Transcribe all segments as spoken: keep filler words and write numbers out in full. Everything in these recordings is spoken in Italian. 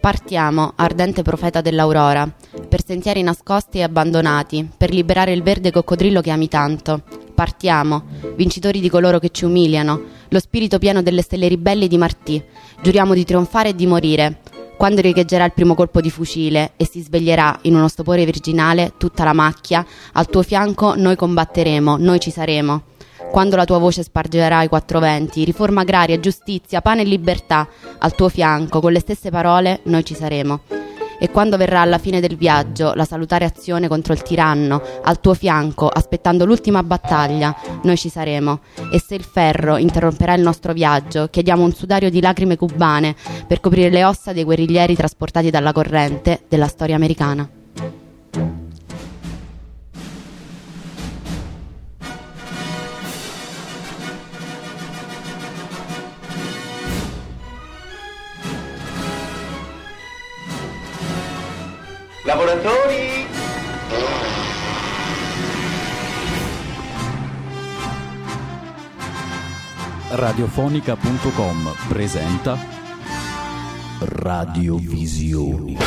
Partiamo, ardente profeta dell'aurora, per sentieri nascosti e abbandonati, per liberare il verde coccodrillo che ami tanto. Partiamo, vincitori di coloro che ci umiliano, lo spirito pieno delle stelle ribelli di Martì. Giuriamo di trionfare e di morire. Quando riecheggerà il primo colpo di fucile e si sveglierà in uno stupore virginale tutta la macchia, al tuo fianco noi combatteremo, noi ci saremo. Quando la tua voce spargerà i quattro venti, riforma agraria, giustizia, pane e libertà, al tuo fianco, con le stesse parole, noi ci saremo. E quando verrà alla fine del viaggio la salutare azione contro il tiranno, al tuo fianco, aspettando l'ultima battaglia, noi ci saremo. E se il ferro interromperà il nostro viaggio, chiediamo un sudario di lacrime cubane per coprire le ossa dei guerriglieri trasportati dalla corrente della storia americana. Lavoratori! Radiofonica punto com presenta Radiovisioni.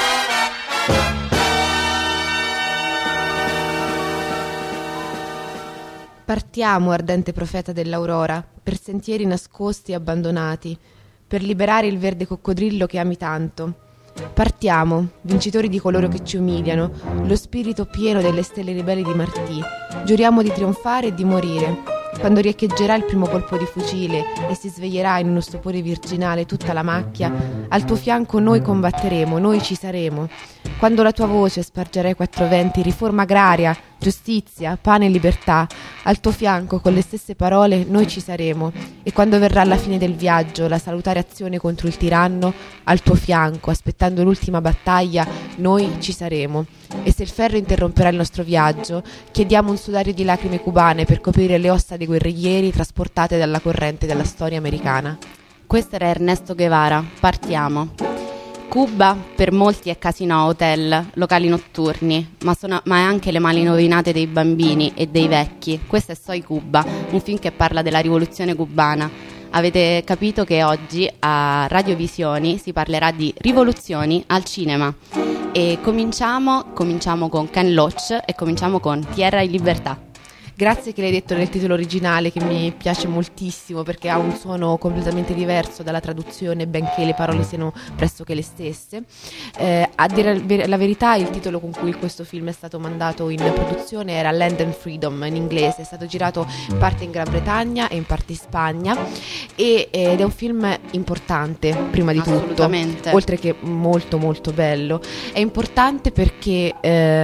Partiamo, ardente profeta dell'aurora, per sentieri nascosti e abbandonati, per liberare il verde coccodrillo che ami tanto. Partiamo, vincitori di coloro che ci umiliano, lo spirito pieno delle stelle ribelli di Martì. Giuriamo di trionfare e di morire. Quando riecheggerà il primo colpo di fucile e si sveglierà in uno stupore virginale tutta la macchia, al tuo fianco noi combatteremo, noi ci saremo. Quando la tua voce spargerà i quattro venti, riforma agraria, giustizia, pane e libertà, al tuo fianco con le stesse parole noi ci saremo. E quando verrà la fine del viaggio la salutare azione contro il tiranno, al tuo fianco, aspettando l'ultima battaglia, noi ci saremo. E se il ferro interromperà il nostro viaggio, chiediamo un sudario di lacrime cubane per coprire le ossa dei guerriglieri trasportate dalla corrente della storia americana. Questo era Ernesto Guevara. Partiamo. Cuba per molti è casino, hotel, locali notturni, ma, sono, ma è anche le mani novinate dei bambini e dei vecchi. Questo è Soy Cuba, un film che parla della rivoluzione cubana. Avete capito che oggi a Radiovisioni si parlerà di rivoluzioni al cinema. E cominciamo, cominciamo con Ken Loach e cominciamo con Tierra y Libertà. Grazie che l'hai detto nel titolo originale, che mi piace moltissimo perché ha un suono completamente diverso dalla traduzione, benché le parole siano pressoché le stesse. Eh, a dire la verità, il titolo con cui questo film è stato mandato in produzione era Land and Freedom in inglese. È stato girato in parte in Gran Bretagna e in parte in Spagna e, ed è un film importante, prima di tutto, oltre che molto molto bello. È importante perché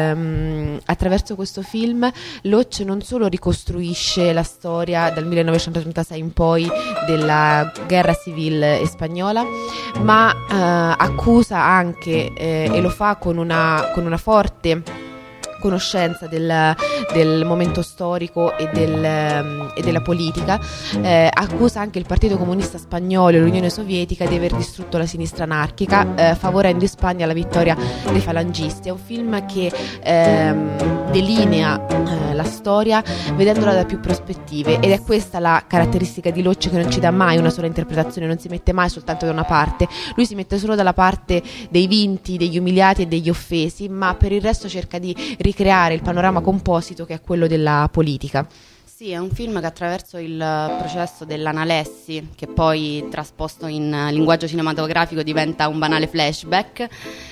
ehm, attraverso questo film Loach non solo ricostruisce la storia dal millenovecentotrentasei in poi della guerra civile spagnola, ma eh, accusa anche eh, e lo fa con una, con una forte conoscenza del, del momento storico e, del, e della politica, eh, accusa anche il Partito Comunista Spagnolo e l'Unione Sovietica di aver distrutto la sinistra anarchica, eh, favorendo in Spagna la vittoria dei falangisti. È un film che ehm, delinea eh, la storia vedendola da più prospettive, ed è questa la caratteristica di Loach, che non ci dà mai una sola interpretazione, non si mette mai soltanto da una parte, lui si mette solo dalla parte dei vinti, degli umiliati e degli offesi, ma per il resto cerca di ricreare il panorama composito che è quello della politica. Sì, è un film che attraverso il processo dell'analessi, che poi trasposto in linguaggio cinematografico diventa un banale flashback,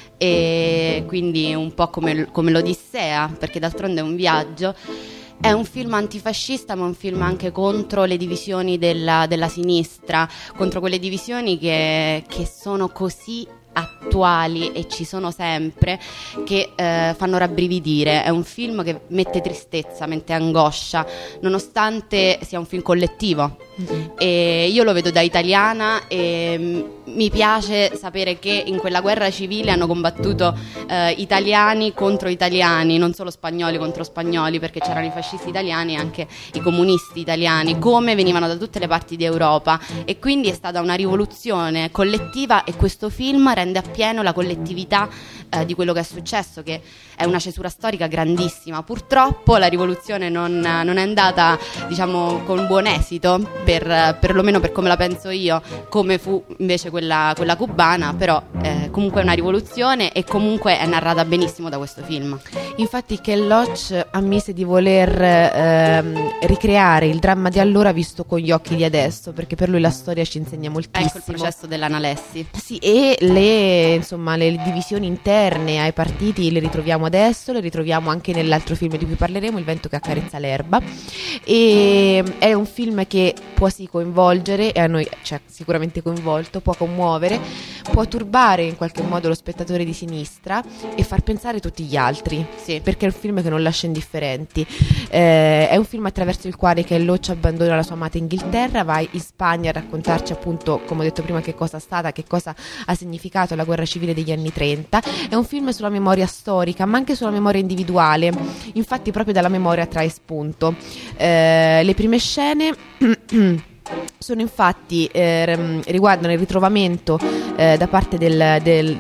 e quindi un po' come, come l'Odissea, perché d'altronde è un viaggio. È un film antifascista, ma un film anche contro le divisioni della, della sinistra, contro quelle divisioni che, che sono così attuali e ci sono sempre, che eh, fanno rabbrividire. È un film che mette tristezza, mette angoscia, nonostante sia un film collettivo. Mm-hmm. E io lo vedo da italiana e m- mi piace sapere che in quella guerra civile hanno combattuto eh, italiani contro italiani, non solo spagnoli contro spagnoli, perché c'erano i fascisti italiani e anche i comunisti italiani, come venivano da tutte le parti d'Europa, e quindi è stata una rivoluzione collettiva, e questo film rende appieno la collettività eh, di quello che è successo, che è una cesura storica grandissima. Purtroppo la rivoluzione non, non è andata, diciamo, con buon esito, per, perlomeno per come la penso io, come fu invece quella, quella cubana, però eh, comunque è una rivoluzione e comunque è narrata benissimo da questo film. Infatti Ken Loach ammise di voler ehm, ricreare il dramma di allora visto con gli occhi di adesso, perché per lui la storia ci insegna moltissimo. Ecco il processo dell'Analessi. Sì, e le, insomma, le divisioni interne ai partiti le ritroviamo adesso, le ritroviamo anche nell'altro film di cui parleremo, Il vento che accarezza l'erba, e è un film che può sì coinvolgere, e a noi ci ha sicuramente coinvolto, può commuovere, può turbare in qualche modo lo spettatore di sinistra e far pensare tutti gli altri, sì, perché è un film che non lascia indifferenti. Eh, è un film attraverso il quale Ken Loach abbandona la sua amata Inghilterra, va in Spagna a raccontarci appunto, come ho detto prima, che cosa è stata, che cosa ha significato la guerra civile degli anni trenta. È un film sulla memoria storica, ma anche sulla memoria individuale, infatti proprio dalla memoria trae spunto. Eh, le prime scene sono infatti eh, riguardano il ritrovamento eh, da parte del, del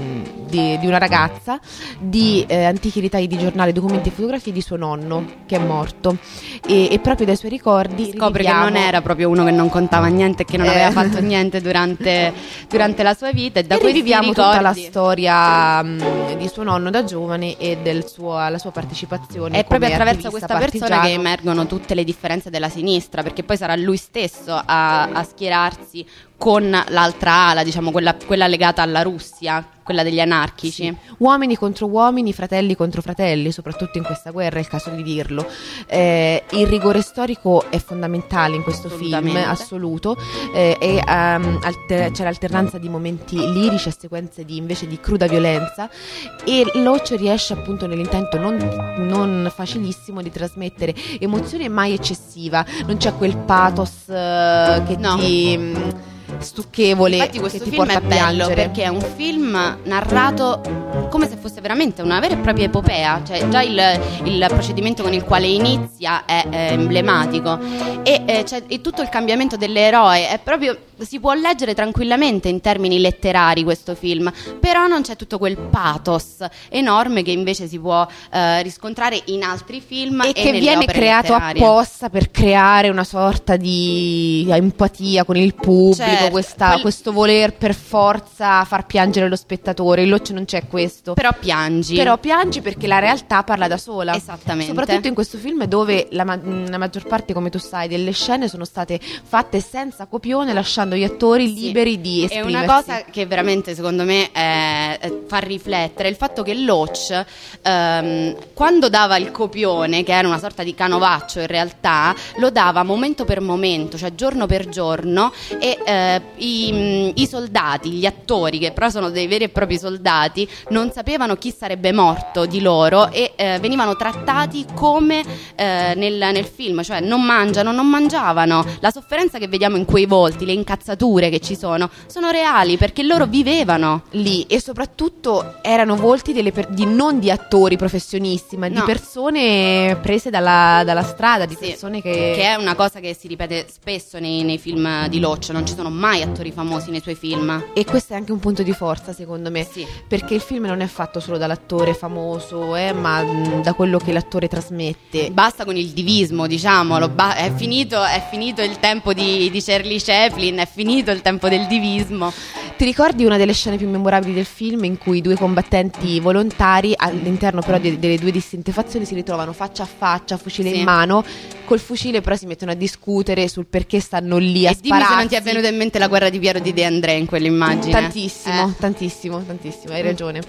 Di, di una ragazza di eh, antichi ritagli di giornale, documenti e fotografie di suo nonno che è morto, e, e proprio dai suoi ricordi scopre riviviamo... che non era proprio uno che non contava niente e che non eh. aveva fatto niente durante, durante la sua vita, e da e questi riviviamo ricordi... tutta la storia mh, di suo nonno da giovane e del suo, la sua partecipazione. È proprio come attraverso questa attivista persona che partigiano. emergono tutte le differenze della sinistra, perché poi sarà lui stesso a, a schierarsi con l'altra ala, diciamo quella, quella legata alla Russia, quella degli anarchici. Sì. Uomini contro uomini, fratelli contro fratelli, soprattutto in questa guerra, è il caso di dirlo. Eh, il rigore storico è fondamentale in questo film, assoluto, eh, e um, alter- c'è l'alternanza di momenti lirici a sequenze di, invece di cruda violenza, e Loach riesce appunto nell'intento non, non facilissimo di trasmettere emozione mai eccessiva, non c'è quel pathos uh, che no. ti... Mh, stucchevole. Infatti questo che ti film porta è a bello piangere, perché è un film narrato come se fosse veramente una vera e propria epopea, cioè già il, il procedimento con il quale inizia è, è emblematico, e, e, cioè, e tutto il cambiamento dell'eroe è proprio, si può leggere tranquillamente in termini letterari questo film, però non c'è tutto quel pathos enorme che invece si può eh, riscontrare in altri film e, e che nelle viene opere creato letterarie. apposta per creare una sorta di empatia con il pubblico, Certo, questa, quel... questo voler per forza far piangere lo spettatore. In Loach non c'è questo, però piangi però piangi perché la realtà parla da sola, esattamente, soprattutto in questo film dove la, ma- la maggior parte, come tu sai, delle scene sono state fatte senza copione, lasciando gli attori sì. liberi di esprimersi. È una cosa che veramente secondo me eh, fa riflettere il fatto che Loach ehm, quando dava il copione, che era una sorta di canovaccio in realtà, lo dava momento per momento, cioè giorno per giorno, e eh, i, i soldati, gli attori, che però sono dei veri e propri soldati, non sapevano chi sarebbe morto di loro, e eh, venivano trattati come eh, nel, nel film, cioè non mangiano, non mangiavano. La sofferenza che vediamo in quei volti, le incazzature che ci sono, sono reali perché loro vivevano lì, e soprattutto erano volti delle per- di non di attori professionisti, ma no. di persone prese dalla, dalla strada, di sì, persone che... che è una cosa che si ripete spesso nei, nei film di Loach, non ci sono mai attori famosi nei suoi film, e questo è anche un punto di forza secondo me, sì. perché il film non è fatto solo dall'attore famoso, eh, ma mh, da quello che l'attore trasmette. Basta con il divismo, diciamolo, ba- è, finito, è finito il tempo di, di Charlie Chaplin, è finito il tempo del divismo. Ti ricordi una delle scene più memorabili del film in cui due combattenti volontari, all'interno però de- delle due distinte fazioni, si ritrovano faccia a faccia, fucile sì. in mano, col fucile però si mettono a discutere sul perché stanno lì a e dimmi spararsi. se non ti è venuta in mente la guerra di Piero di De André in quell'immagine. Tantissimo, eh. tantissimo, tantissimo, hai ragione.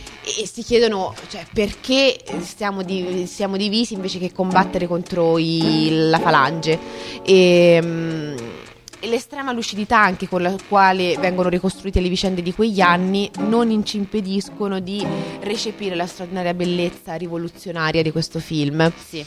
E si chiedono, cioè, perché stiamo, div- siamo divisi invece che combattere contro i- la falange. E, mh, e l'estrema lucidità anche con la quale vengono ricostruite le vicende di quegli anni non ci impediscono di recepire la straordinaria bellezza rivoluzionaria di questo film. Sì.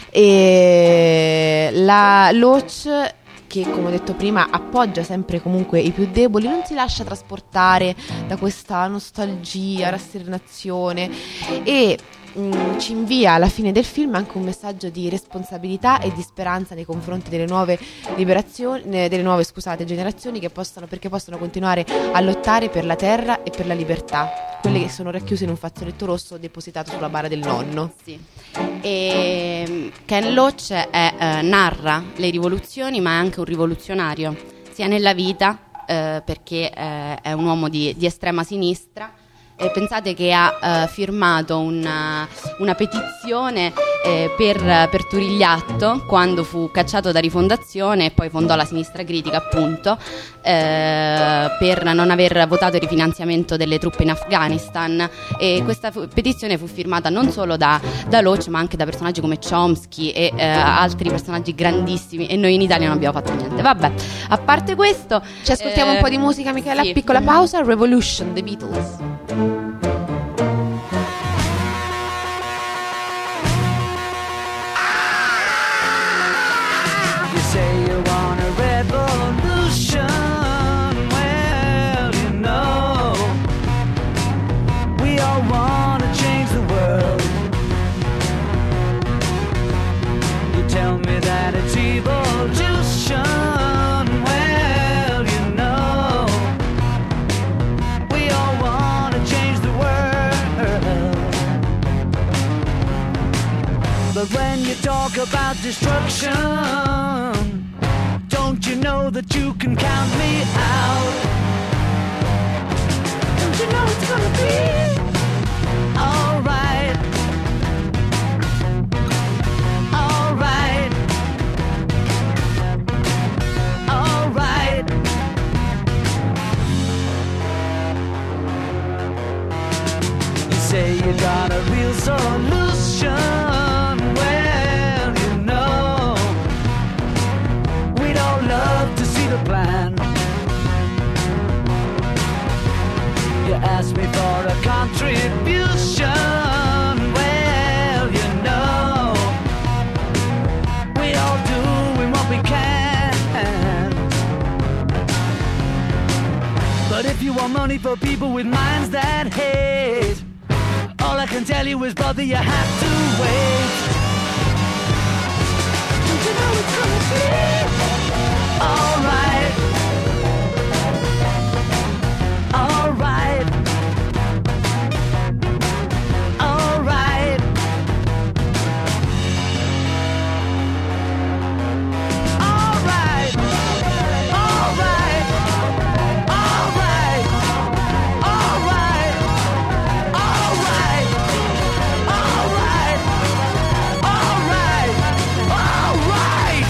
E la Loach, che come ho detto prima appoggia sempre comunque i più deboli, non si lascia trasportare da questa nostalgia, rassegnazione, e mh, ci invia alla fine del film anche un messaggio di responsabilità e di speranza nei confronti delle nuove liberazioni, eh, delle nuove scusate, generazioni che possano, perché possono continuare a lottare per la terra e per la libertà, quelle che sono racchiuse in un fazzoletto rosso depositato sulla bara del nonno. Sì. E Ken Loach è, eh, narra le rivoluzioni, ma è anche un rivoluzionario, sia nella vita, eh, perché eh, è un uomo di, di estrema sinistra. E pensate che ha eh, firmato una, una petizione eh, per, per Turigliatto quando fu cacciato da Rifondazione e poi fondò la Sinistra Critica, appunto, eh, per non aver votato il rifinanziamento delle truppe in Afghanistan. E questa fu, petizione fu firmata non solo da, da Loach, ma anche da personaggi come Chomsky e eh, altri personaggi grandissimi, e noi in Italia non abbiamo fatto niente. Vabbè, a parte questo, ci ascoltiamo eh, un po' di musica, Michela, sì. Piccola pausa. Revolution, The Beatles. Say you want a revolution, well, you know, we all want to change the world. You tell me that it's evolution, well, you know, we all want to change the world. But when you talk about destruction, don't you know that you can count me out? Don't you know it's gonna be alright? Alright. Alright. You say you got a real solution. Plan. You ask me for a contribution. Well, you know, we all doing what we can. But if you want money for people with minds that hate, all I can tell you is, brother, you have to wait. Don't you know it's gonna be alright? Alright. Alright. Alright. Alright. Alright. Alright. Alright. Alright. Alright. Alright.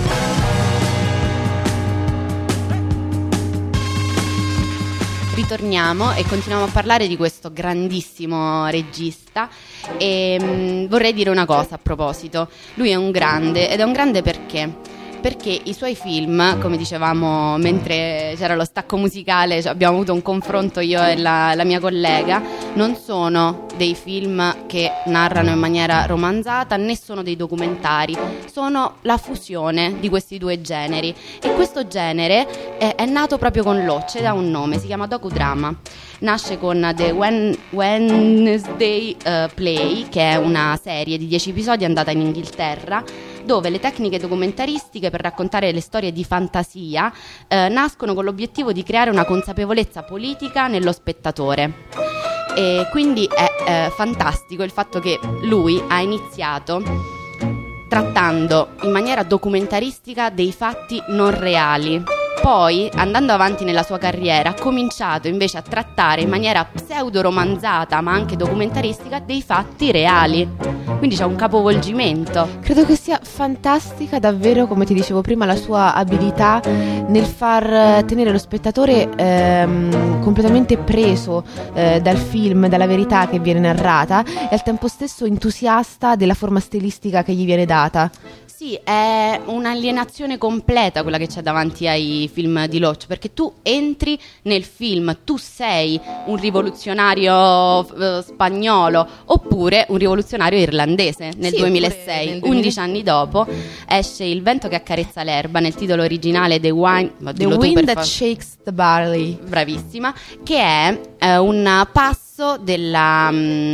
Ritorniamo e continuiamo a parlare di questo grandissimo regista e mh, vorrei dire una cosa a proposito. Lui è un grande, ed è un grande perché? Perché i suoi film, come dicevamo mentre c'era lo stacco musicale, cioè abbiamo avuto un confronto io e la, la mia collega, non sono dei film che narrano in maniera romanzata, né sono dei documentari, sono la fusione di questi due generi, e questo genere è, è nato proprio con Loach ed ha un nome, si chiama docudrama. Nasce con The Wen- Wednesday uh, Play, che è una serie di dieci episodi andata in Inghilterra, dove le tecniche documentaristiche per raccontare le storie di fantasia eh, nascono con l'obiettivo di creare una consapevolezza politica nello spettatore. E quindi è eh, fantastico il fatto che lui ha iniziato trattando in maniera documentaristica dei fatti non reali. Poi, andando avanti nella sua carriera, ha cominciato invece a trattare in maniera pseudo-romanzata, ma anche documentaristica, dei fatti reali. Quindi c'è un capovolgimento. Credo che sia fantastica davvero, come ti dicevo prima, la sua abilità nel far tenere lo spettatore ehm, completamente preso eh, dal film, dalla verità che viene narrata, e al tempo stesso entusiasta della forma stilistica che gli viene data. Sì, è un'alienazione completa quella che c'è davanti ai film di Loach, perché tu entri nel film, tu sei un rivoluzionario eh, spagnolo oppure un rivoluzionario irlandese. Nel sì, duemilasei, nel undici anni dopo, esce Il vento che accarezza l'erba, nel titolo originale The, Wine, The Wind That fa... Shakes the Barley. Bravissima, che è eh, un passo della... Mh,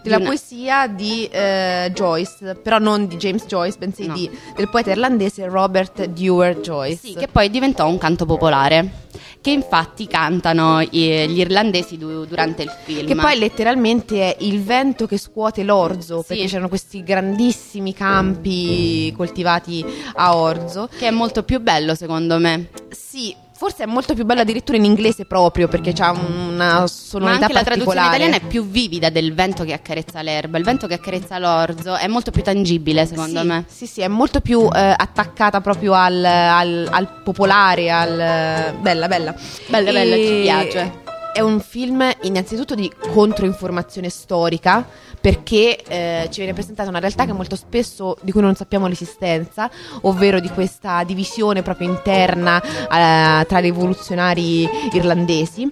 della una- poesia di eh, Joyce, però non di James Joyce, bensì No. di, del poeta irlandese Robert Dewar Joyce. Sì, che poi diventò un canto popolare, che infatti cantano i- gli irlandesi du- durante il film. Che poi letteralmente è il vento che scuote l'orzo, Sì. perché c'erano questi grandissimi campi coltivati a orzo. Che è molto più bello secondo me. Sì, forse è molto più bello addirittura in inglese proprio, perché c'ha una Ma sonorità anche la traduzione particolare. italiana è più vivida del vento che accarezza l'erba. Il vento che accarezza l'orzo è molto più tangibile secondo sì, me. Sì, sì, è molto più eh, attaccata proprio al, al- al popolare, al... Bella, bella. Bella, bella, E- ci piace. È un film innanzitutto di controinformazione storica, perché eh, ci viene presentata una realtà che molto spesso di cui non sappiamo l'esistenza, ovvero di questa divisione proprio interna eh, tra i rivoluzionari irlandesi,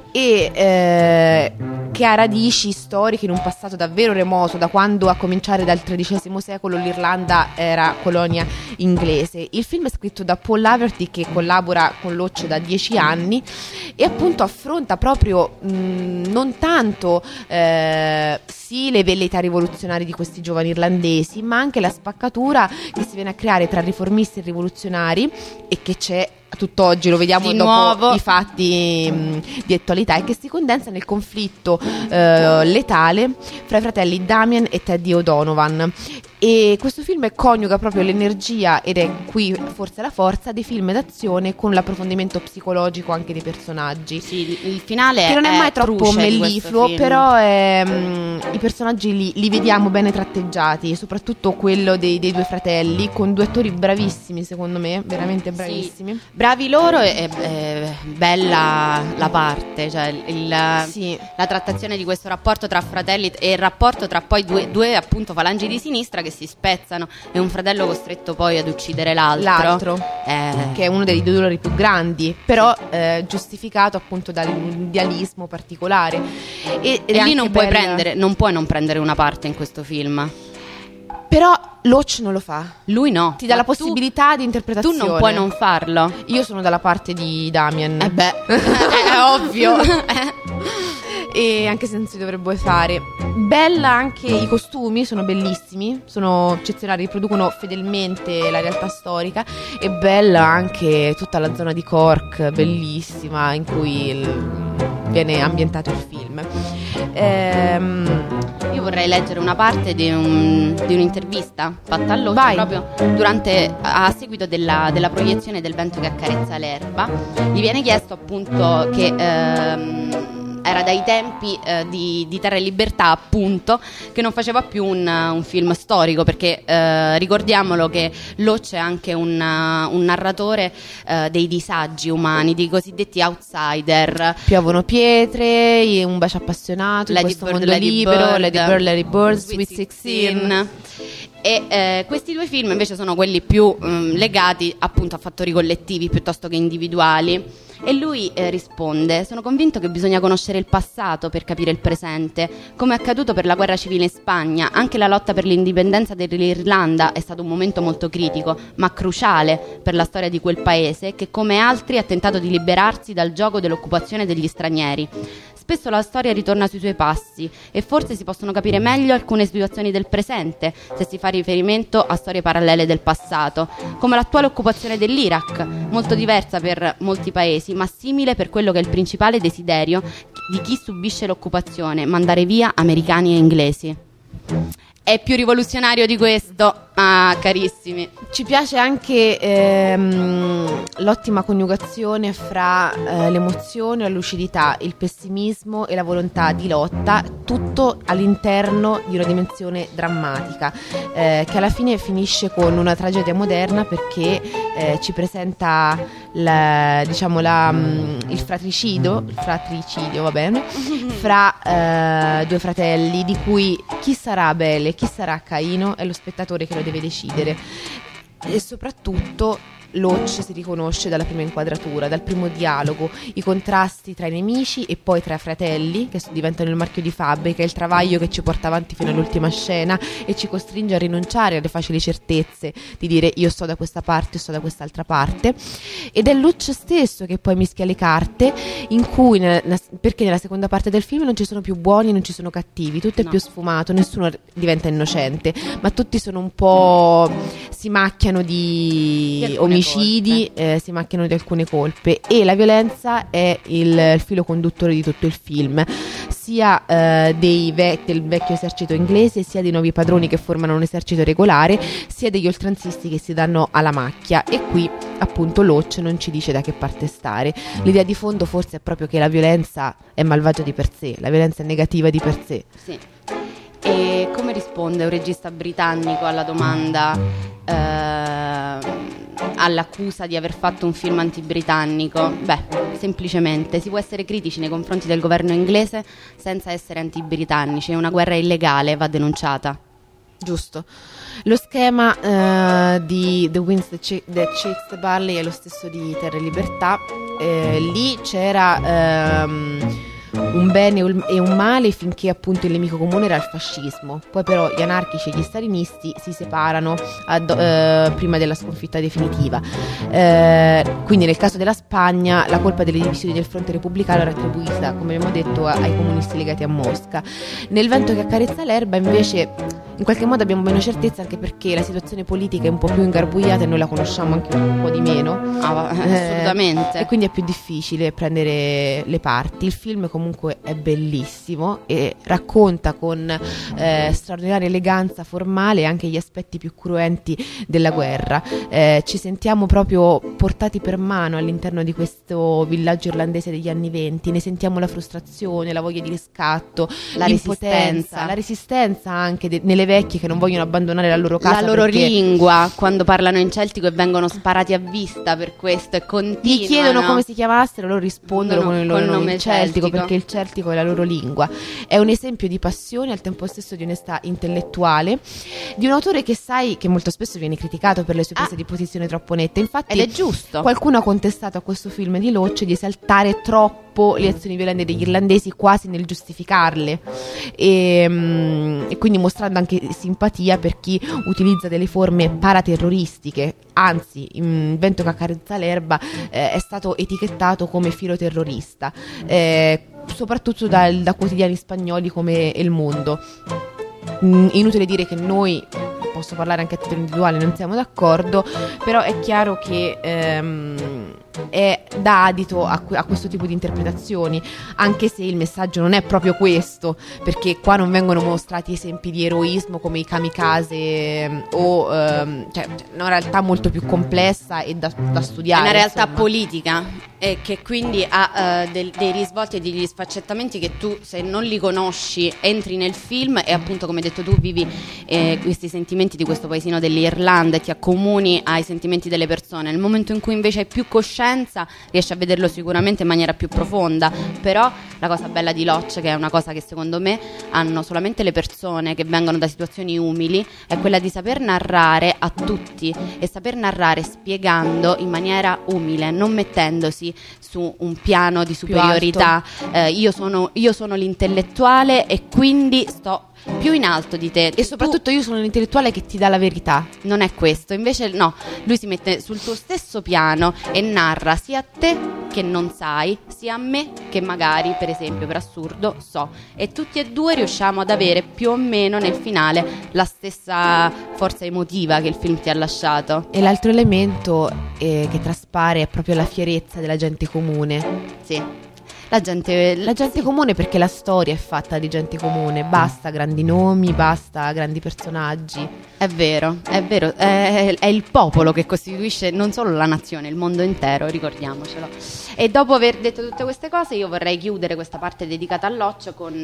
e eh, che ha radici storiche in un passato davvero remoto, da quando, a cominciare dal tredicesimo secolo, l'Irlanda era colonia inglese. Il film è scritto da Paul Laverty, che collabora con Loach da dieci anni, e appunto affronta proprio mh, non tanto eh, sì le velleità rivoluzionarie di questi giovani irlandesi, ma anche la spaccatura che si viene a creare tra riformisti e rivoluzionari, e che c'è a tutt'oggi, lo vediamo Di dopo nuovo. i fatti mh, di attualità, e che si condensa nel conflitto eh, letale fra i fratelli Damien e Teddy O'Donovan. E questo film coniuga proprio l'energia, ed è qui forse la forza, dei film d'azione con l'approfondimento psicologico anche dei personaggi. Sì, il finale Che non è mai troppo cruce di questo mellifluo, film. però è, mm, i personaggi li, li vediamo bene tratteggiati, soprattutto quello dei, dei due fratelli, con due attori bravissimi, secondo me, veramente bravissimi. Sì, bravi loro, e e bella la parte, cioè il, Sì. la trattazione di questo rapporto tra fratelli e il rapporto tra poi due, due appunto falangi di sinistra che si spezzano, e un fratello costretto poi ad uccidere l'altro. L'altro, Eh, che è uno dei dolori più grandi, però eh, giustificato appunto dall'idealismo particolare. E, ed è e lì anche non puoi bella- prendere, non puoi non prendere una parte in questo film. Però Loach non lo fa. Lui no. Ti dà Ma la possibilità di Tu, interpretazione. tu non puoi non farlo. Io sono dalla parte di Damien. Eh beh, è ovvio. E anche se non si dovrebbe fare. Bella anche i costumi, sono bellissimi, sono eccezionali, riproducono fedelmente la realtà storica. E bella anche tutta la zona di Cork, bellissima, in cui il- viene ambientato il film. Ehm, Io vorrei leggere una parte di, un- di un'intervista fatta a Loach Vai. proprio durante, a seguito della, della proiezione del vento che accarezza l'erba. Gli viene chiesto appunto che ehm, era dai tempi eh, di, di Terra e Libertà, appunto, che non faceva più un, un film storico, perché eh, ricordiamolo che Loach è anche un, un narratore eh, dei disagi umani, dei cosiddetti outsider. Piovono pietre, un bacio appassionato, in Lady questo Bird, mondo Lady libero, Bird, Lady Bird, Lady Bird, Sweet Sweet sixteen. E eh, questi due film invece sono quelli più mm, legati appunto a fattori collettivi piuttosto che individuali. E lui eh, risponde: sono convinto che bisogna conoscere il passato per capire il presente. Come è accaduto per la guerra civile in Spagna, anche la lotta per l'indipendenza dell'Irlanda è stato un momento molto critico, ma cruciale per la storia di quel paese, che come altri ha tentato di liberarsi dal gioco dell'occupazione degli stranieri. Spesso la storia ritorna sui suoi passi, e forse si possono capire meglio alcune situazioni del presente se si fa riferimento a storie parallele del passato, come l'attuale occupazione dell'Iraq, molto diversa per molti paesi, ma simile per quello che è il principale desiderio di chi subisce l'occupazione: mandare via americani e inglesi. È più rivoluzionario di questo, ah, carissimi. Ci piace anche ehm, l'ottima coniugazione fra eh, l'emozione, la lucidità, il pessimismo e la volontà di lotta, tutto all'interno di una dimensione drammatica, eh, che alla fine finisce con una tragedia moderna, perché eh, ci presenta la, diciamo la, mh, il fratricidio, il fratricidio va bene, fra eh, due fratelli, di cui chi sarà Abele, chi sarà Caino è lo spettatore che lo deve decidere. E soprattutto Loach si riconosce dalla prima inquadratura, dal primo dialogo, i contrasti tra i nemici e poi tra i fratelli che diventano il marchio di fabbrica, il travaglio che ci porta avanti fino all'ultima scena e ci costringe a rinunciare alle facili certezze di dire io sto da questa parte, io sto da quest'altra parte. Ed è Loach stesso che poi mischia le carte, in cui nella, perché nella seconda parte del film non ci sono più buoni, non ci sono cattivi, tutto è No. più sfumato, nessuno diventa innocente, ma tutti sono un po' si macchiano di, Di alcune omicidi, eh, si macchiano di alcune colpe, e la violenza è il, il filo conduttore di tutto il film, sia eh, dei ve- del vecchio esercito inglese, sia dei nuovi padroni che formano un esercito regolare, sia degli oltranzisti che si danno alla macchia. E qui appunto Loach non ci dice da che parte stare. L'idea di fondo forse è proprio che la violenza è malvagia di per sé, la violenza è negativa di per sé. Sì. E come risponde un regista britannico alla domanda, eh, all'accusa di aver fatto un film antibritannico? Beh, semplicemente si può essere critici nei confronti del governo inglese senza essere antibritannici, è una guerra illegale, va denunciata. Giusto. Lo schema eh, di The Winds That Ch- That Shakes the Barley è lo stesso di Terra e Libertà. Eh, lì c'era ehm, un bene e un male finché appunto il nemico comune era il fascismo. Poi però gli anarchici e gli stalinisti si separano ad, eh, prima della sconfitta definitiva. Eh, quindi nel caso della Spagna la colpa delle divisioni del fronte repubblicano era attribuita, come abbiamo detto, a- ai comunisti legati a Mosca. Nel Vento che accarezza l'erba invece in qualche modo abbiamo meno certezza, anche perché la situazione politica è un po' più ingarbugliata e noi la conosciamo anche un po' di meno. Ah, Eh, assolutamente. E quindi è più difficile prendere le parti. Il film comunque è bellissimo e racconta con eh, straordinaria eleganza formale anche gli aspetti più cruenti della guerra. Eh, ci sentiamo proprio portati per mano all'interno di questo villaggio irlandese degli anni venti, ne sentiamo la frustrazione, la voglia di riscatto, La l'impotenza, resistenza. la resistenza anche de- nelle vecchie che non vogliono abbandonare la loro casa, La loro perché lingua, quando parlano in celtico e vengono sparati a vista per questo e continuano. gli chiedono come si chiamassero, loro rispondono No, no, con il loro col nome nome in celtico, celtico. perché il celtico è la loro lingua. È un esempio di passione, al tempo stesso di onestà intellettuale, di un autore che sai che molto spesso viene criticato per le sue prese Ah. di posizione troppo nette. Infatti Ed è giusto. qualcuno ha contestato a questo film di Loach di esaltare troppo le azioni violente degli irlandesi, quasi nel giustificarle, e, mm, e quindi mostrando anche simpatia per chi utilizza delle forme paraterroristiche. Anzi, in Vento che accarezza l'erba eh, è stato etichettato come filoterrorista, eh, soprattutto dal- da quotidiani spagnoli come El Mundo. Mm, inutile dire che noi, posso parlare anche a titolo individuale, non siamo d'accordo, però è chiaro che ehm, è da adito a, que- a questo tipo di interpretazioni, anche se il messaggio non è proprio questo, perché qua non vengono mostrati esempi di eroismo come i kamikaze ehm, o ehm, cioè una realtà molto più complessa e da, da È studiare. una realtà insomma. politica e che quindi ha eh, del- dei risvolti e degli sfaccettamenti che tu, se non li conosci, entri nel film e appunto, come hai detto tu, vivi eh, questi sentimenti di questo paesino dell'Irlanda e ti accomuni ai sentimenti delle persone. Nel momento in cui invece hai più coscienza riesci a vederlo sicuramente in maniera più profonda. Però la cosa bella di Loach, che è una cosa che secondo me hanno solamente le persone che vengono da situazioni umili, è quella di saper narrare a tutti e saper narrare spiegando in maniera umile, non mettendosi su un piano di superiorità. Eh, io sono, io sono l'intellettuale e quindi sto più in alto di te. E soprattutto io sono un intellettuale che ti dà la verità. Non è questo, invece no, lui si mette sul tuo stesso piano e narra sia a te che non sai, sia a me che magari, per esempio, per assurdo, so. E tutti e due riusciamo ad avere più o meno nel finale la stessa forza emotiva che il film ti ha lasciato. E l'altro elemento eh, che traspare è proprio la fierezza della gente comune. Sì. La gente, La gente comune, perché la storia è fatta di gente comune, basta grandi nomi, basta grandi personaggi. È vero, è vero, è, è il popolo che costituisce non solo la nazione, il mondo intero, ricordiamocelo. E dopo aver detto tutte queste cose, io vorrei chiudere questa parte dedicata a Loach con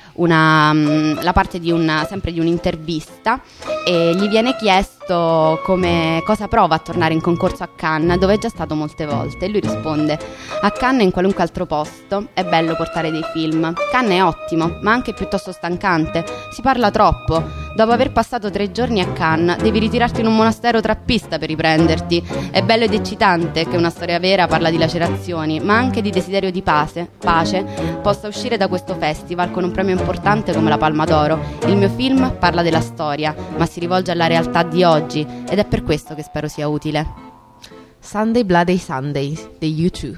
una, la parte di una, sempre di un'intervista, e gli viene chiesto come, cosa prova a tornare in concorso a Cannes, dove è già stato molte volte, e lui risponde: a Cannes e in qualunque altro posto è bello portare dei film. Cannes è ottimo, ma anche piuttosto stancante, si parla troppo, Dopo aver passato tre giorni a Cannes, devi ritirarti in un monastero trappista per riprenderti. È bello ed eccitante che una storia vera parla di lacerazioni, ma anche di desiderio di pace, pace possa uscire da questo festival con un premio importante come la Palma d'Oro. Il mio film parla della storia, ma si rivolge alla realtà di oggi, ed è per questo che spero sia utile. Sunday Bloody Sunday degli U due.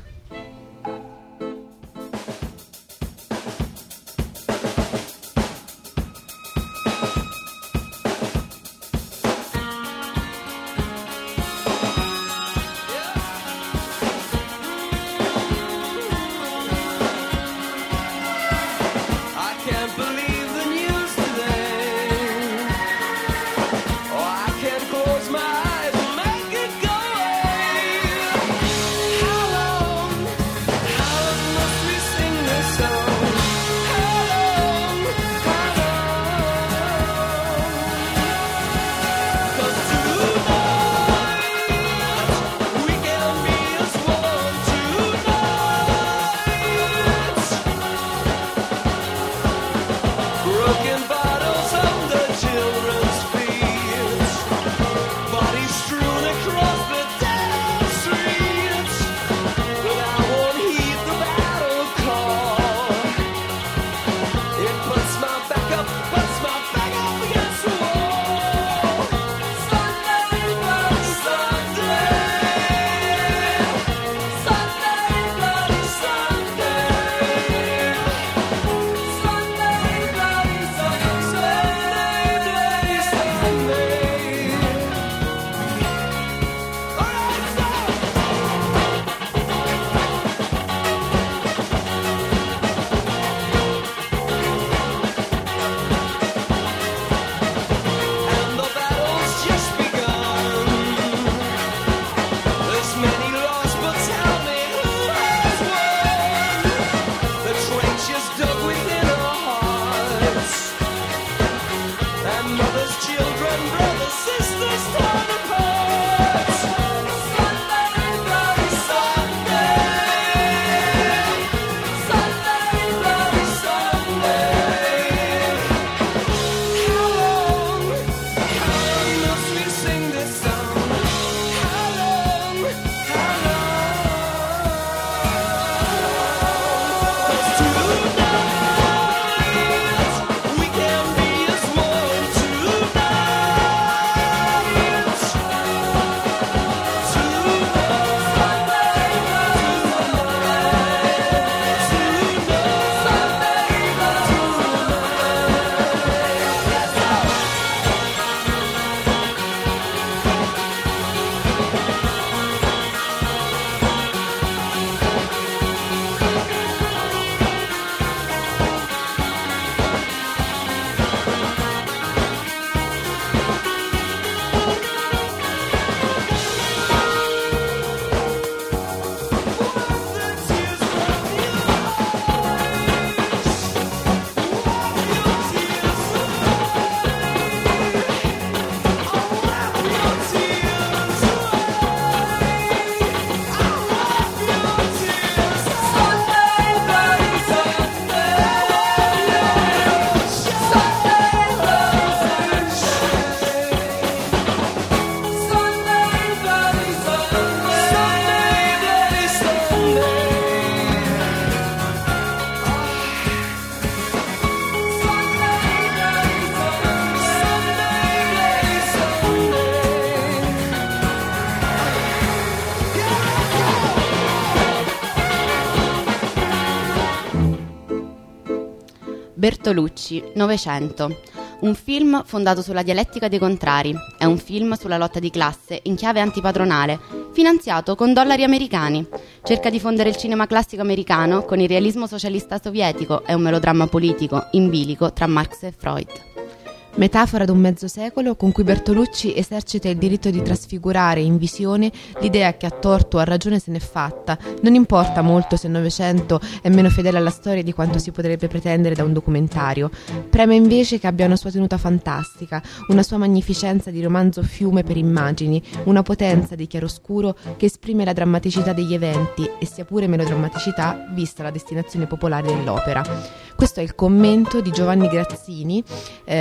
Bertolucci, Novecento. Un film fondato sulla dialettica dei contrari. È un film sulla lotta di classe in chiave antipadronale, finanziato con dollari americani. Cerca di fondere il cinema classico americano con il realismo socialista sovietico. È un melodramma politico, in bilico tra Marx e Freud. Metafora d'un mezzo secolo con cui Bertolucci esercita il diritto di trasfigurare in visione l'idea che a torto o a ragione se n'è fatta. Non importa molto se il Novecento è meno fedele alla storia di quanto si potrebbe pretendere da un documentario. Preme invece che abbia una sua tenuta fantastica, una sua magnificenza di romanzo fiume per immagini, una potenza di chiaroscuro che esprime la drammaticità degli eventi e sia pure melodrammaticità vista la destinazione popolare dell'opera. Questo è il commento di Giovanni Grazzini, eh, la sua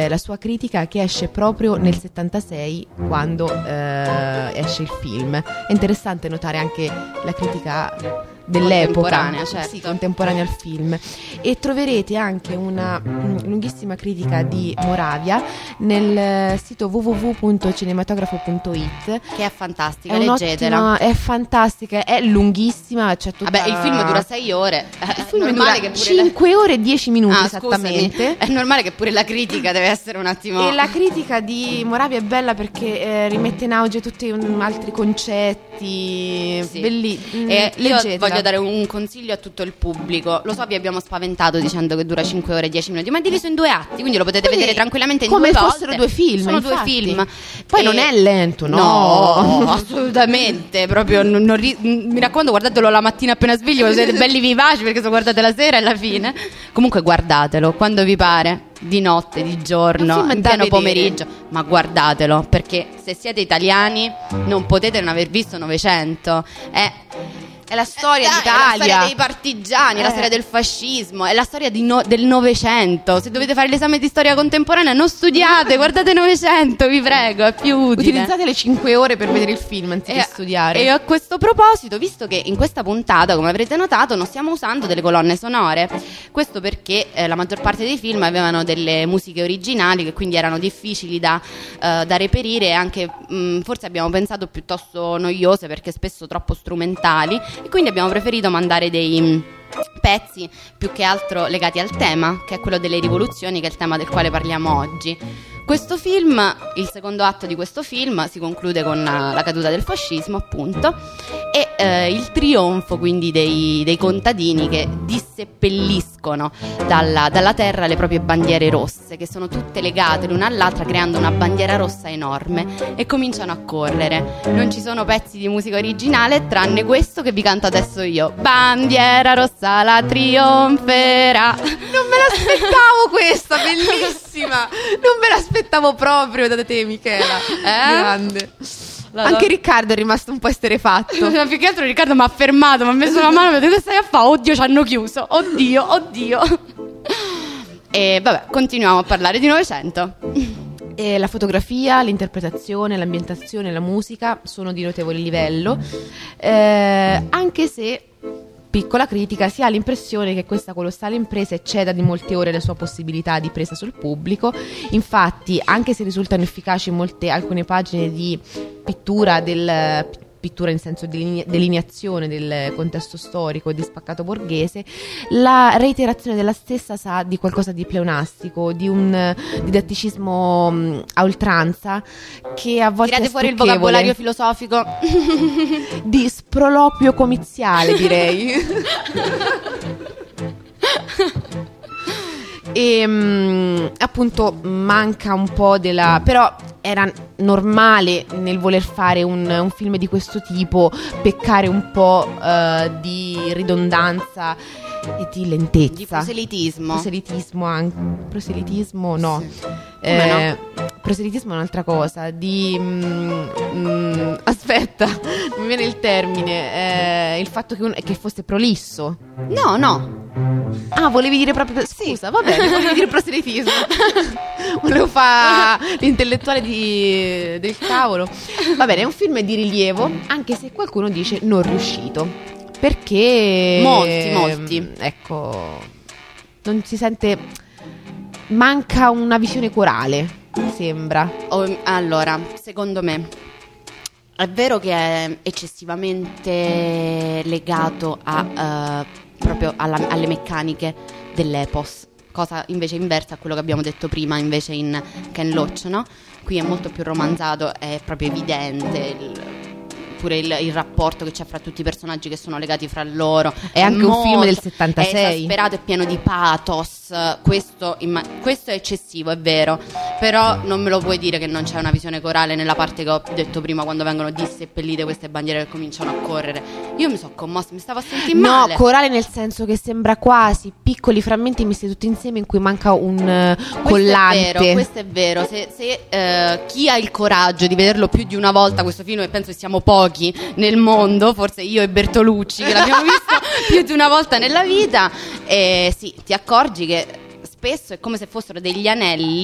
critica che esce proprio nel settantasei, quando eh, esce il film. È interessante notare anche la critica dell'epoca, contemporanea, certo. Sì, contemporanea al film. E troverete anche una mh, lunghissima critica di Moravia nel sito w w w punto cinematografo punto i t, che è fantastica, è leggetela. È fantastica, è lunghissima, c'è tutta... Vabbè, il film dura sei ore. Il film è dura che pure cinque la... ore e dieci minuti ah, esattamente. Scusami. È normale che pure la critica deve essere un attimo... E la critica di Moravia è bella perché eh, rimette in auge tutti um, altri concetti, sì. belli. E mm, io leggetela. voglio dare un consiglio a tutto il pubblico. Lo so, vi abbiamo spaventato dicendo che dura cinque ore e dieci minuti, ma è diviso in due atti, quindi lo potete Quindi, vedere tranquillamente in come due fossero volte. due film. Sono infatti. due film. Poi E... non è lento, no? No, assolutamente. Proprio non, non ri... mi raccomando, guardatelo la mattina appena sveglio, siete belli vivaci, perché se guardate la sera e la fine. Comunque guardatelo quando vi pare, di notte, di giorno, in pieno pomeriggio, ma guardatelo, perché se siete italiani non potete non aver visto Novecento. È È la storia eh, dai, d'Italia. è la storia dei partigiani, è Eh. la storia del fascismo, è la storia di no- del Novecento. Se dovete fare l'esame di storia contemporanea, non studiate, guardate Novecento, vi prego, è più utile. Utilizzate le cinque ore per vedere il film anziché E, studiare. e a questo proposito, visto che in questa puntata, come avrete notato, non stiamo usando delle colonne sonore, questo perché eh, la maggior parte dei film avevano delle musiche originali che quindi erano difficili da, eh, da reperire, e anche mh, forse abbiamo pensato piuttosto noiose, perché spesso troppo strumentali, e quindi abbiamo preferito mandare dei mh, pezzi più che altro legati al tema, che è quello delle rivoluzioni, che è il tema del quale parliamo oggi. Questo film, il secondo atto di questo film, si conclude con uh, la caduta del fascismo, appunto, e uh, il trionfo quindi dei, dei contadini che disseppelliscono dalla, dalla terra le proprie bandiere rosse, che sono tutte legate l'una all'altra, creando una bandiera rossa enorme, e cominciano a correre. Non ci sono pezzi di musica originale tranne questo che vi canto adesso io: bandiera rossa la trionferà. Non me l'aspettavo questa, bellissima. Non me l'aspettavo proprio da te, Michela. Eh? Grande. La Anche do- Riccardo è rimasto un po' esterrefatto. Ma più che altro Riccardo mi ha fermato, mi ha messo la mano e mi ha detto: che stai a fare? Oddio, ci hanno chiuso. Oddio, oddio. E vabbè, continuiamo a parlare di Novecento. E la fotografia, l'interpretazione, l'ambientazione, la musica sono di notevole livello, eh, anche se, piccola critica, si ha l'impressione che questa colossale impresa ecceda di molte ore le sue possibilità di presa sul pubblico. Infatti, anche se risultano efficaci molte, alcune pagine di pittura del pittura in senso di linea- delineazione del contesto storico e di spaccato borghese, la reiterazione della stessa sa di qualcosa di pleonastico, di un eh, didatticismo mh, a oltranza, che a volte Tirate è fuori il stucchevole, vocabolario filosofico. di sprolopio comiziale, direi. E mh, appunto manca un po' della... però era normale nel voler fare un, un film di questo tipo peccare un po' eh, di ridondanza e di lentezza, Di proselitismo. proselitismo anche proselitismo no, Sì. Eh, Come proselitismo è un'altra cosa di mm, mm, aspetta, non mi viene il termine, eh, il fatto che, un, che fosse prolisso. No, no. Ah, volevi dire proprio... Scusa, va bene, volevi dire proselitismo. Volevo fare l'intellettuale di, del cavolo. Va bene, è un film di rilievo, anche se qualcuno dice non riuscito. Perché... Molti, molti. Ecco, non si sente... manca una visione corale, sembra. Oh, allora, secondo me è vero che è eccessivamente legato a eh, proprio alla- alle meccaniche dell'epos, cosa invece inversa a quello che abbiamo detto prima invece in Ken Loach, no? Qui è molto più romanzato, è proprio evidente il, pure il, il rapporto che c'è fra tutti i personaggi che sono legati fra loro. È anche un film del molto- settantasei. È esasperato, è pieno di pathos. Questo, imma- questo è eccessivo, è vero, però non me lo puoi dire che non c'è una visione corale nella parte che ho detto prima, quando vengono disseppellite queste bandiere che cominciano a correre. Io mi sono commossa, mi stavo a sentire No, male. corale nel senso che sembra quasi piccoli frammenti messi tutti insieme in cui manca un eh, collante. Questo è vero, questo è vero. Se, se eh, chi ha il coraggio di vederlo più di una volta questo film, e penso che siamo pochi nel mondo, forse io e Bertolucci che l'abbiamo visto più di una volta nella vita, eh, sì, ti accorgi che spesso è come se fossero degli anelli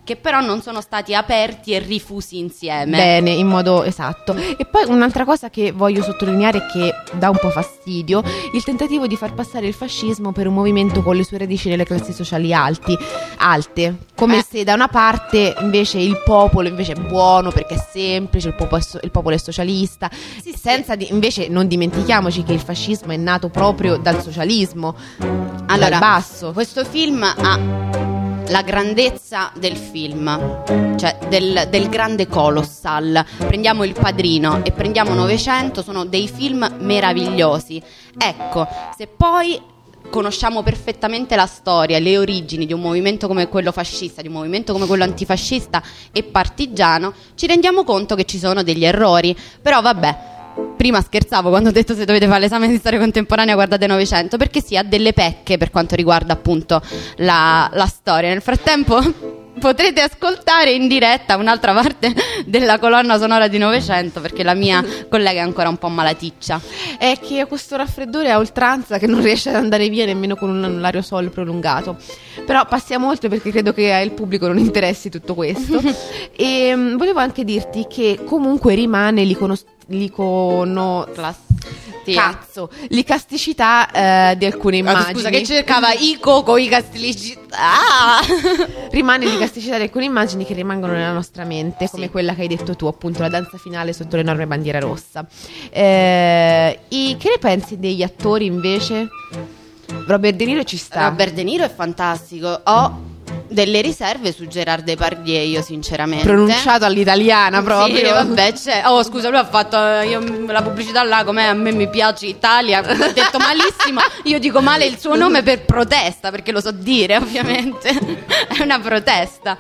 che però non sono stati aperti e rifusi insieme. Bene, in modo esatto. E poi un'altra cosa che voglio sottolineare, che dà un po' fastidio, il tentativo di far passare il fascismo per un movimento con le sue radici nelle classi sociali alti, alte, come Eh. se da una parte invece il popolo invece è buono perché è semplice, il popolo è, so- il popolo è socialista, Sì, sì. senza di- invece non dimentichiamoci che il fascismo è nato proprio dal socialismo, Allora, dal basso. questo film ha la grandezza del film, cioè del, del grande colossal. Prendiamo Il Padrino e prendiamo Novecento, sono dei film meravigliosi. Ecco, se poi conosciamo perfettamente la storia, le origini di un movimento come quello fascista, di un movimento come quello antifascista e partigiano, ci rendiamo conto che ci sono degli errori. Però vabbè, prima scherzavo quando ho detto se dovete fare l'esame di storia contemporanea guardate Novecento, perché si ha delle pecche per quanto riguarda appunto la, la storia. Nel frattempo potrete ascoltare in diretta un'altra parte della colonna sonora di Novecento, perché la mia collega è ancora un po' malaticcia. È che ho questo raffreddore a oltranza che non riesce ad andare via nemmeno con un, un aerosol prolungato. Però passiamo oltre perché credo che al pubblico non interessi tutto questo. E mh, volevo anche dirti che comunque rimane l'icono, l'icono Sì. cazzo, l'icasticità eh, di alcune Ah, immagini. scusa, che cercava Ico con i castellici. Ah! Rimane l'icasticità di alcune immagini che rimangono nella nostra mente, come Sì. quella che hai detto tu, appunto la danza finale sotto l'enorme bandiera rossa. Eh, i- che ne pensi degli attori invece? Robert De Niro ci sta. Robert De Niro è fantastico. Ho delle riserve su Gerard Depardieu, io sinceramente. Pronunciato all'italiana proprio. Sì, vabbè, c'è. Oh, scusa, lui ha fatto eh, io, la pubblicità là, com'è? A me mi piace Italia. Ha detto malissimo. Io dico male il suo nome per protesta, perché lo so dire, ovviamente. È una protesta.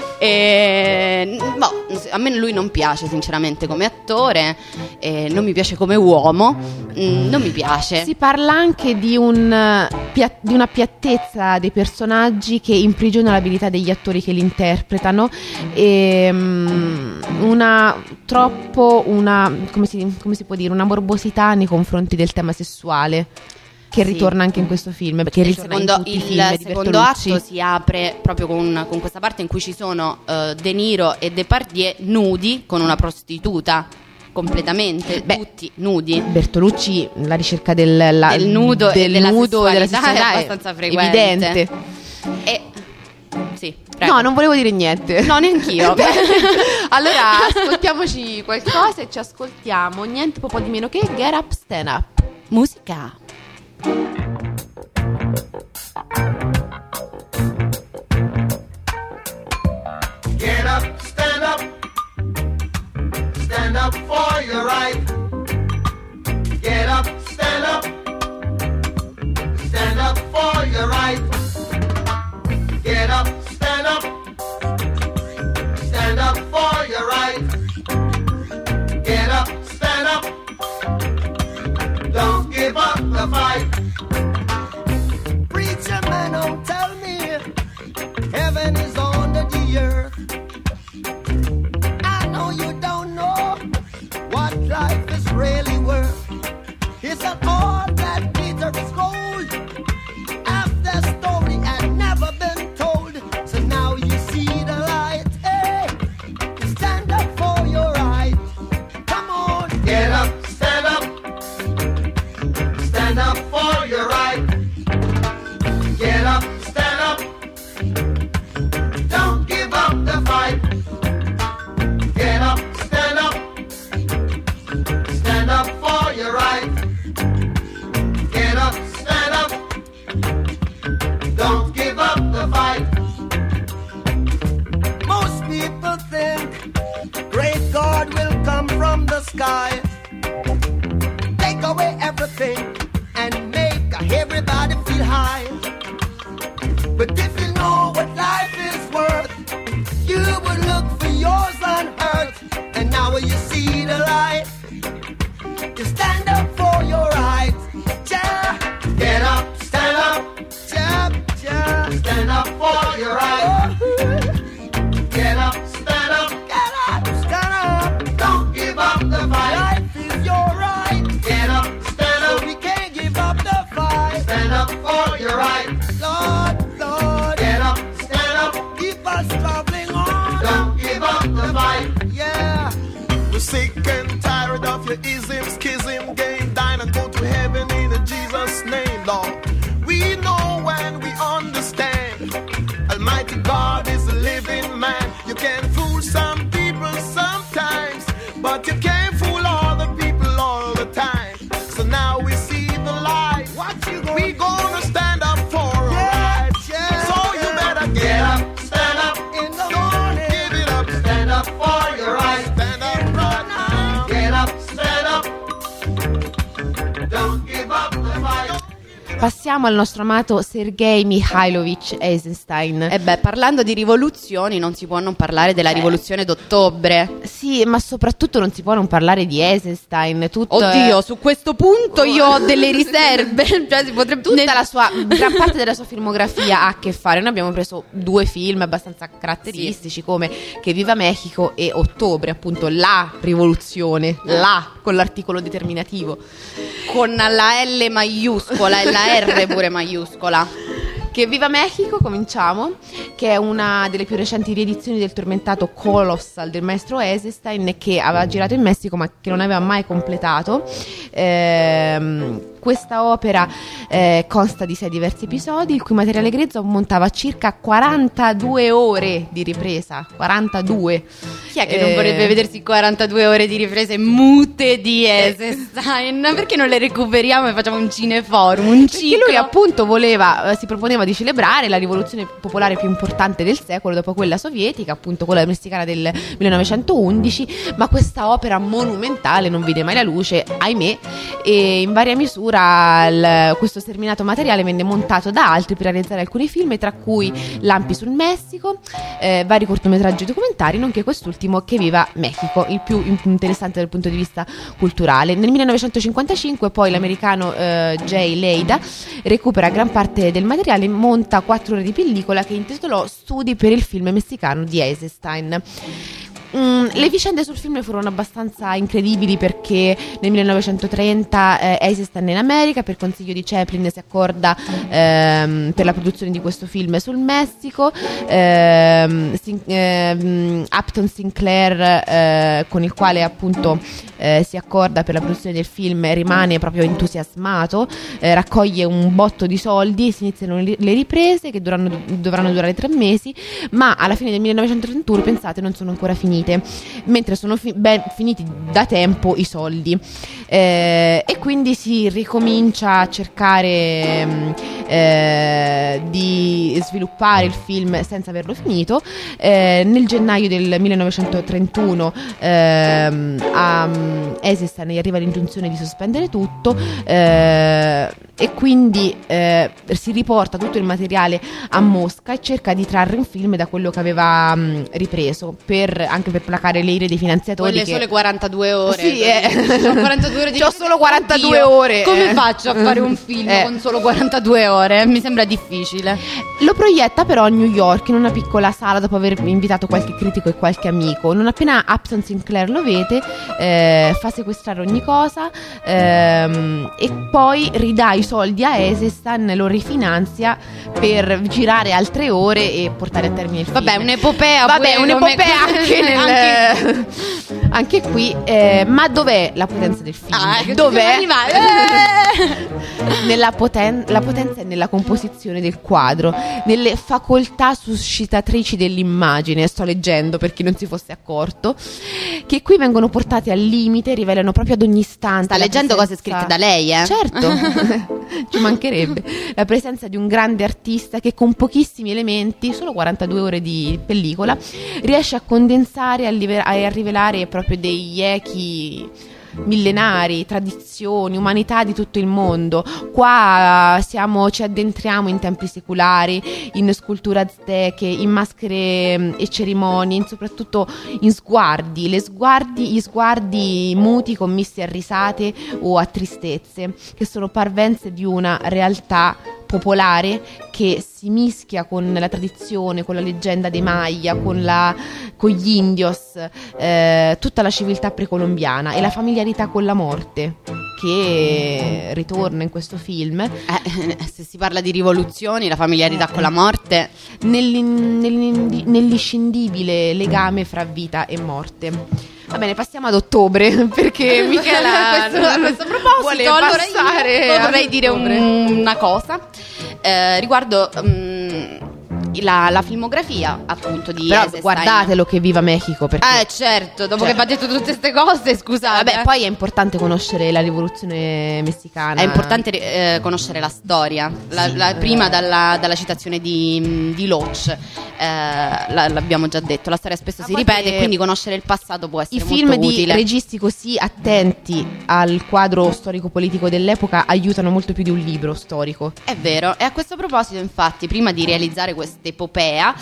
E, boh, a me lui non piace, sinceramente, come attore. E non mi piace come uomo. Mm, non mi piace. Si parla anche di, un, pia- di una piattezza dei personaggi che imprigiona l'abilità degli attori che li interpretano, e mm, una troppo una come si, come si può dire, una morbosità nei confronti del tema sessuale che Sì. ritorna anche in questo film, perché Il ritorna in secondo, tutti i il film di secondo Bertolucci. atto si apre proprio con, con questa parte in cui ci sono eh, De Niro e Depardieu nudi con una prostituta, completamente, Beh, tutti nudi. Bertolucci, la ricerca del, la- Del nudo e del della nudo e della sessualità è sessualità abbastanza frequente. evidente. E sì, prego. No, non volevo dire niente. No, neanch'io. Allora, ascoltiamoci qualcosa e ci ascoltiamo niente po' di meno che Get Up, Stand Up. Musica. Get up, stand up. Stand up for your right. Get up, stand up. Stand up for your right. Get up, stand up. Stand up for your right. Get up, stand up. Don't give up the fight. Preacher man, don't tell me heaven is under the earth. I know you don't know what life is really worth. It's not all that glitters is gold. Half the story had never been told. So now you see the light. Hey, stand up for your right. Come on, Get up, stand up. Stand up for your right. Get up, stand up. Don't give up the fight. Get up, stand up. Stand up for your right. Get up, stand up. Don't give up the fight. most people think great God will come from the sky, take away everything and make everybody feel high. But if you know what life is worth, you would look for yours on earth. And now when you see the light, you stand up for your rights. Ja, Get up, stand up. ja, ja. Stand up for your right. Get up, stand up. Get up, stand up. Don't give up the fight. Life is your right. Get up, stand So up. we can't give up the fight. Stand up for your right. Lord, Lord, Get up, stand up. keep us traveling on. the ism, schism, game, dine and go to heaven in Jesus' name, Lord. We know when we understand, Almighty God is a living man. You can fool some people sometimes, but you can't fool all the people all the time. So now we see the light. What you gonna we gonna stand up for our Yeah, rights. yeah, So you yeah. better get, Get up, up, stand up, In the morning. give it up, stand up for your right. stand up right now. Get up, stand up. Don't give up the fight. Passiamo al nostro amato Sergei Mikhailovich Eisenstein. E beh, parlando di rivoluzioni non si può non parlare della rivoluzione d'ottobre. Sì, ma soprattutto non si può non parlare di Eisenstein. Tutto, Oddio, su questo punto io ho delle riserve. Cioè, si potrebbe tutta nel- la sua gran parte della sua filmografia ha a che fare. Noi abbiamo preso due film abbastanza caratteristici come Che Viva Mexico e Ottobre, appunto la rivoluzione, la con l'articolo determinativo. con la L maiuscola e la R pure maiuscola. Che Viva Mexico, cominciamo, che è una delle più recenti riedizioni del tormentato Colossal del maestro Eisenstein, che aveva girato in Messico ma che non aveva mai completato. Ehm, questa opera eh, consta di sei diversi episodi, il cui materiale grezzo ammontava a circa quarantadue ore di ripresa. quarantadue. Chi è che non Eh, vorrebbe vedersi quarantadue ore di riprese mute di Eisenstein? Perché non le recuperiamo e facciamo un cineforum, un Perché ciclo? lui appunto voleva, eh, si proponeva di celebrare la rivoluzione popolare più importante del secolo dopo quella sovietica, appunto quella messicana del millenovecentoundici, ma questa opera monumentale non vide mai la luce, ahimè, e in varia misura il- questo sterminato materiale venne montato da altri per realizzare alcuni film, tra cui Lampi sul Messico, eh, vari cortometraggi documentari, nonché quest'ultimo Che Viva Mexico, il più interessante dal punto di vista culturale. Nel millenovecentocinquantacinque poi l'americano eh, Jay Leida recupera gran parte del materiale, monta quattro ore di pellicola che intitolò Studi per il film messicano di Eisenstein. Mm, le vicende sul film furono abbastanza incredibili perché nel millenovecentotrenta eh, Eisenstein è in America, per consiglio di Chaplin si accorda ehm, per la produzione di questo film sul Messico. ehm, Sin- ehm, Upton Sinclair, eh, con il quale appunto eh, si accorda per la produzione del film, rimane proprio entusiasmato, eh, raccoglie un botto di soldi, si iniziano le le riprese che dovranno, dovranno durare tre mesi, ma alla fine del millenovecentotrentuno, pensate, non sono ancora finite, mentre sono fi- ben finiti da tempo i soldi. Eh, e quindi si ricomincia a cercare mh, eh, di sviluppare il film senza averlo finito. Eh, nel gennaio del millenovecentotrentuno ehm, a um, Eisenstein gli arriva l'ingiunzione di sospendere tutto, eh, e quindi eh, si riporta tutto il materiale a Mosca e cerca di trarre un film da quello che aveva mh, ripreso, per, anche per placare le ire dei finanziatori. Quelle che... sole quarantadue ore. Sì, eh. C'ho quarantadue ore di C'ho solo quarantadue Oddio, ore. Come eh. faccio a fare un film Eh. con solo quarantadue ore? Mi sembra difficile. Lo proietta però a New York in una piccola sala dopo aver invitato qualche critico e qualche amico. Non appena Upton Sinclair lo vede, eh, fa sequestrare ogni cosa, ehm, e poi ridà i soldi a Eisenstein, lo rifinanzia per girare altre ore e portare a termine il film. Vabbè, un'epopea. Vabbè, pure un'epopea come- anche, nel, anche- anche qui, eh, ma dov'è la potenza del film? Ah, ecco, dov'è? dobbiamo arrivare. Eh! Nella poten- la potenza è nella composizione del quadro, nelle facoltà suscitatrici dell'immagine. Sto leggendo per chi non si fosse accorto, che qui vengono portate al limite, rivelano proprio ad ogni istante. Sta la leggendo cose presenza- scritte da lei, eh? Certo, ci mancherebbe. La presenza di un grande artista che con pochissimi elementi, solo quarantadue ore di pellicola, riesce a condensare e a, live- a rivelare proprio degli echi millenari, tradizioni, umanità di tutto il mondo. Qua siamo, ci addentriamo in templi secolari, in sculture azteche, in maschere mh, e cerimonie, in soprattutto in sguardi, le sguardi, gli sguardi muti commessi a risate o a tristezze, che sono parvenze di una realtà popolare che si mischia con la tradizione, con la leggenda dei Maya, con, la, con gli indios, eh, tutta la civiltà precolombiana e la familiarità con la morte che ritorna in questo film. Eh, se si parla di rivoluzioni, la familiarità con la morte. Nell'in- nell'in- nell'inscindibile legame fra vita e morte. Va bene, passiamo ad ottobre, perché Michela a questo, a questo proposito vuole allora passare io vorrei ad dire ottobre. un- una cosa eh, riguardo mm, la, la filmografia appunto di Però Eisenstein. guardatelo che viva Mexico, perché Eh certo, dopo Cioè- che va detto tutte queste cose, scusate. vabbè, eh. poi è importante conoscere la rivoluzione messicana. È importante eh, conoscere la storia, la, la- prima dalla, dalla citazione di, di Loach, eh, la- l'abbiamo già detto, la storia spesso Ma si poi ripete che e quindi conoscere il passato può essere I molto film di utile. registi così attenti al quadro storico-politico dell'epoca aiutano molto più di un libro storico. È vero, e a questo proposito infatti prima di realizzare questa epopea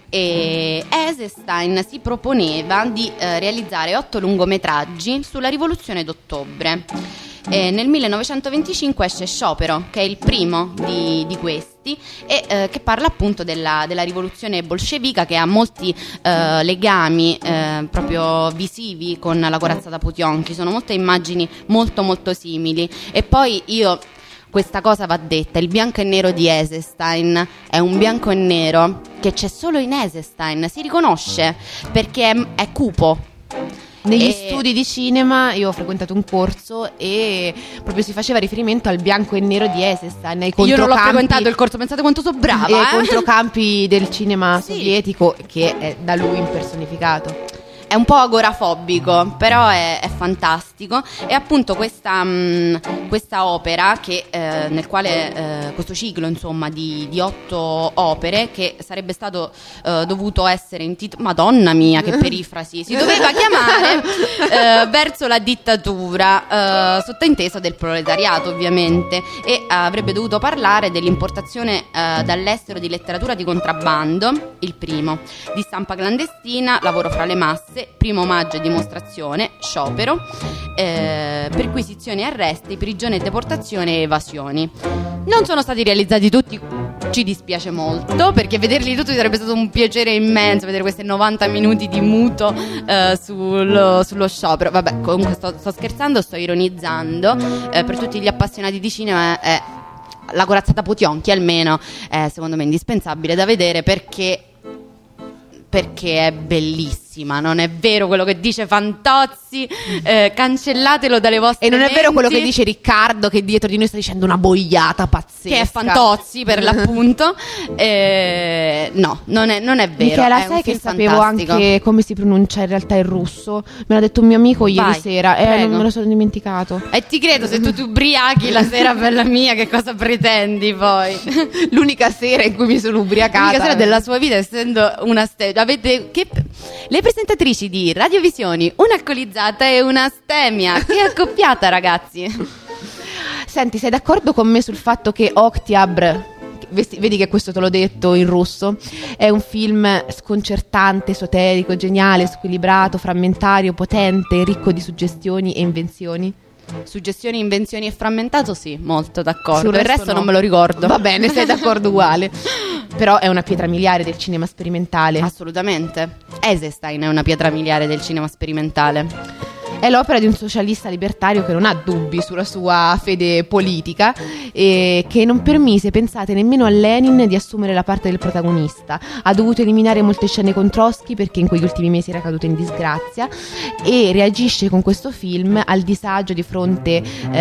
eh, Eisenstein si proponeva di eh, realizzare otto lungometraggi sulla rivoluzione d'ottobre. E nel millenovecentoventicinque esce Sciopero, che è il primo di, di questi e eh, che parla appunto della, della rivoluzione bolscevica, che ha molti eh, legami eh, proprio visivi con la corazzata Putionchi. Sono molte immagini molto molto simili. E poi io, questa cosa va detta, il bianco e nero di Eisenstein è un bianco e nero che c'è solo in Eisenstein, si riconosce perché è, è cupo. Negli E- studi di cinema io ho frequentato un corso e proprio si faceva riferimento al bianco e nero di Eisenstein, ai Io non l'ho controcampi- frequentato il corso, pensate quanto sono brava. e ai eh? controcampi del cinema Sì. sovietico, che è da lui impersonificato. È un po' agorafobico, però è, è fantastico. E appunto questa, mh, questa opera, che, eh, nel quale eh, questo ciclo insomma di, di otto opere, che sarebbe stato eh, dovuto essere intitolato, Madonna mia che perifrasi, si doveva chiamare eh, Verso la dittatura, eh, sottointeso del proletariato ovviamente, e avrebbe dovuto parlare dell'importazione eh, dall'estero di letteratura di contrabbando, il primo, di stampa clandestina, lavoro fra le masse, primo omaggio e dimostrazione, Sciopero, eh, perquisizioni e arresti, prigione e deportazione e evasioni. Non sono stati realizzati tutti, ci dispiace molto, perché vederli tutti sarebbe stato un piacere immenso, vedere questi novanta minuti di muto eh, sullo, sullo Sciopero. Vabbè, comunque sto, sto scherzando, sto ironizzando. Eh, per tutti gli appassionati di cinema è la corazzata Putionchi, almeno è secondo me indispensabile da vedere, perché perché è bellissima. Non è vero quello che dice Fantozzi, eh, cancellatelo dalle vostre E non è vero quello che menti. dice Riccardo, che dietro di noi sta dicendo una boiata pazzesca. Che è Fantozzi per l'appunto. Eh, no, non è, non è vero. Michela, è un sai che film sapevo fantastico. anche come si pronuncia in realtà il russo? Me l'ha detto un mio amico ieri Vai, sera e prego. non me lo sono dimenticato. E ti credo, se tu ti ubriachi la sera, bella mia, che cosa pretendi poi? L'unica sera in cui mi sono ubriacata. L'unica sera della sua vita, essendo una stemia. Avete che le presentatrici di Radiovisioni, un'alcolizzata e una stemia. Che accoppiata, ragazzi. Senti, sei d'accordo con me sul fatto che Oktyabr, vesti- vedi che questo te l'ho detto in russo, è un film sconcertante, esoterico, geniale, squilibrato, frammentario, potente, ricco di suggestioni e invenzioni? Suggestioni, invenzioni e frammentato, sì, molto d'accordo. Sul Il resto no. non me lo ricordo. Va bene, sei d'accordo uguale. Però è una pietra miliare del cinema sperimentale. Assolutamente. Eisenstein è una pietra miliare del cinema sperimentale. È l'opera di un socialista libertario che non ha dubbi sulla sua fede politica e che non permise, pensate, nemmeno a Lenin di assumere la parte del protagonista. Ha dovuto eliminare molte scene con Trotsky perché in quegli ultimi mesi era caduto in disgrazia, e reagisce con questo film al disagio di fronte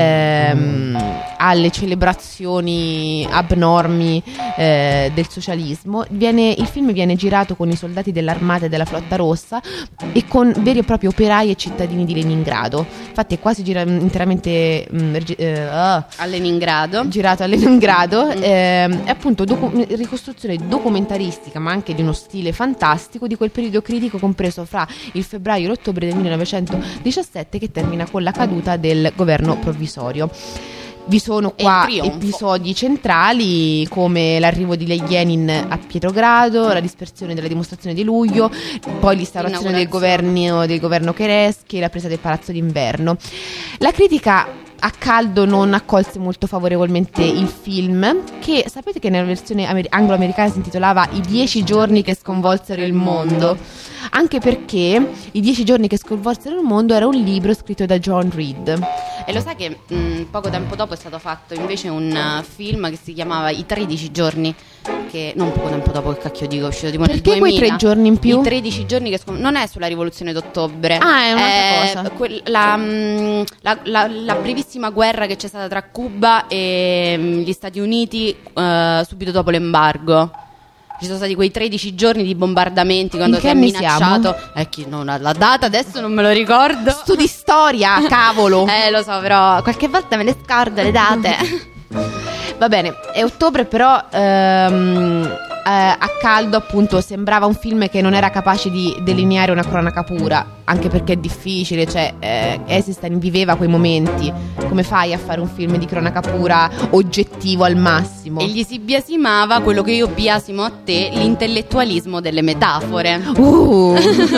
ehm, alle celebrazioni abnormi eh, del socialismo. Viene, il film viene girato con i soldati dell'armata e della flotta rossa e con veri e propri operai e cittadini di Leningrado. Infatti è quasi gira- interamente mh, regi- eh, ah, A Leningrado. girato a Leningrado. Mm. ehm, è appunto docu- ricostruzione documentaristica, ma anche di uno stile fantastico di quel periodo critico compreso fra il febbraio e l'ottobre del millenovecentodiciassette, che termina con la caduta del governo provvisorio. Vi sono E qua il trionfo. episodi centrali come l'arrivo di Lenin a Pietrogrado, la dispersione della dimostrazione di luglio, poi l'instaurazione del Inaugurazione. governo, del governo Keresky e la presa del Palazzo d'Inverno. La critica a caldo non accolse molto favorevolmente il film, che sapete che nella versione amer- anglo-americana si intitolava I dieci giorni che sconvolsero il mondo, anche perché I dieci giorni che sconvolsero il mondo era un libro scritto da John Reed. E lo sai che mh, poco tempo dopo è stato fatto invece un uh, film che si chiamava I tredici giorni, che non poco tempo dopo, che cacchio dico, è uscito tipo nel Perché duemila. quei tre giorni in più? I tredici giorni che scom- non è sulla rivoluzione d'ottobre. Ah, è un'altra cosa. quel- la, mh, la, la, la brevissima guerra che c'è stata tra Cuba e mh, gli Stati Uniti uh, subito dopo l'embargo. Ci sono stati quei tredici giorni di bombardamenti quando In si che è anni minacciato. Eh, chi non ha la data adesso non me lo ricordo. Studi storia, cavolo. Eh, lo so, però qualche volta me le scordo le date. Va bene, è ottobre, però ehm, eh, a caldo appunto sembrava un film che non era capace di delineare una cronaca pura, anche perché è difficile, cioè eh, Eisenstein viveva quei momenti. Come fai a fare un film di cronaca pura oggettivo al massimo? E gli si biasimava quello che io biasimo a te, l'intellettualismo delle metafore. Uh.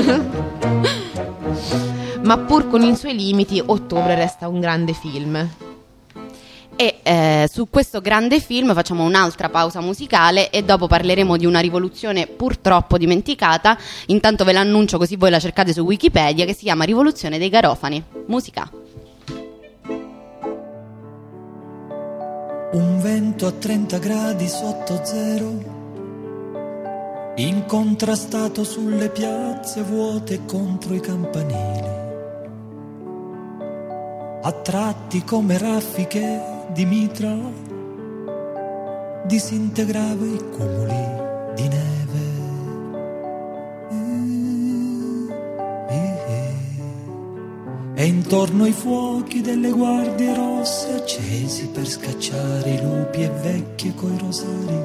Ma pur con i suoi limiti, Ottobre resta un grande film. E eh, su questo grande film facciamo un'altra pausa musicale e dopo parleremo di una rivoluzione purtroppo dimenticata. Intanto ve l'annuncio così voi la cercate su Wikipedia, che si chiama Rivoluzione dei Garofani. Musica. Un vento a trenta gradi sotto zero, incontrastato sulle piazze vuote contro i campanili, a tratti come raffiche di mitra disintegrava i cumuli di neve. E intorno ai fuochi delle guardie rosse accesi per scacciare i lupi e vecchie coi rosari.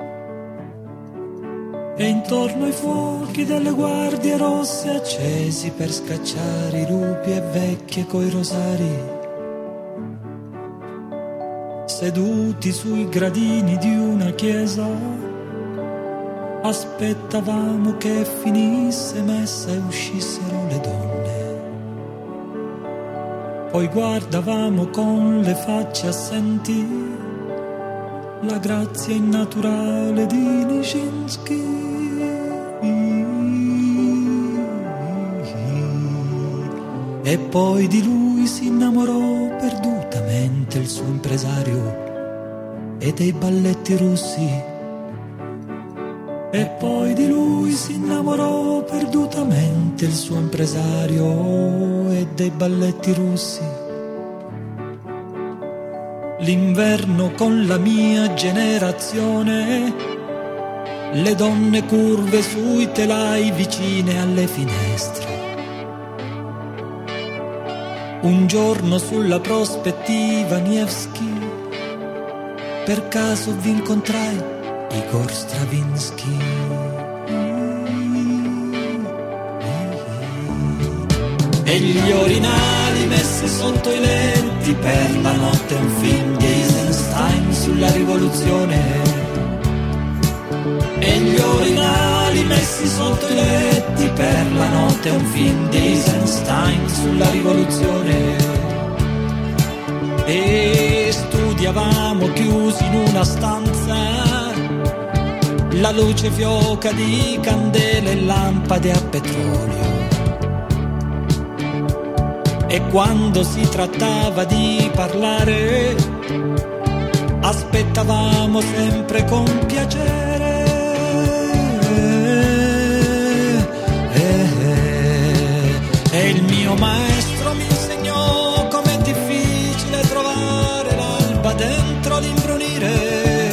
E intorno ai fuochi delle guardie rosse accesi per scacciare i lupi e vecchie coi rosari. Seduti sui gradini di una chiesa, aspettavamo che finisse messa e uscissero le donne. Poi guardavamo con le facce assenti la grazia innaturale di Nijinsky. E poi di lui si innamorò perdutamente il suo impresario e dei balletti russi. E poi di lui si innamorò perdutamente il suo impresario e dei balletti russi. L'inverno con la mia generazione, le donne curve sui telai vicine alle finestre. Un giorno sulla prospettiva Nevsky, per caso vi incontrai Igor Stravinsky. E gli orinali messi sotto i letti per la notte, un film di Eisenstein sulla rivoluzione. E gli orinali messi sotto i letti per la notte, un film di Eisenstein sulla rivoluzione. E studiavamo chiusi in una stanza, la luce fioca di candele e lampade a petrolio. E quando si trattava di parlare, aspettavamo sempre con piacere. E il mio maestro mi insegnò com'è difficile trovare l'alba dentro l'imbrunire.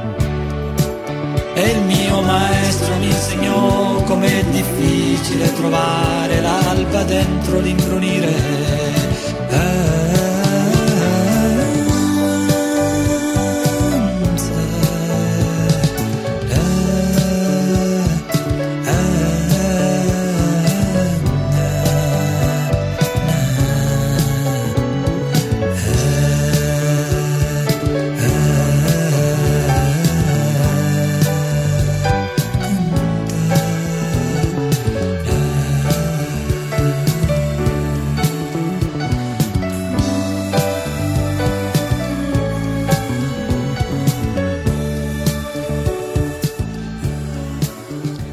E il mio maestro mi insegnò com'è difficile trovare l'alba dentro l'imbrunire. Eh,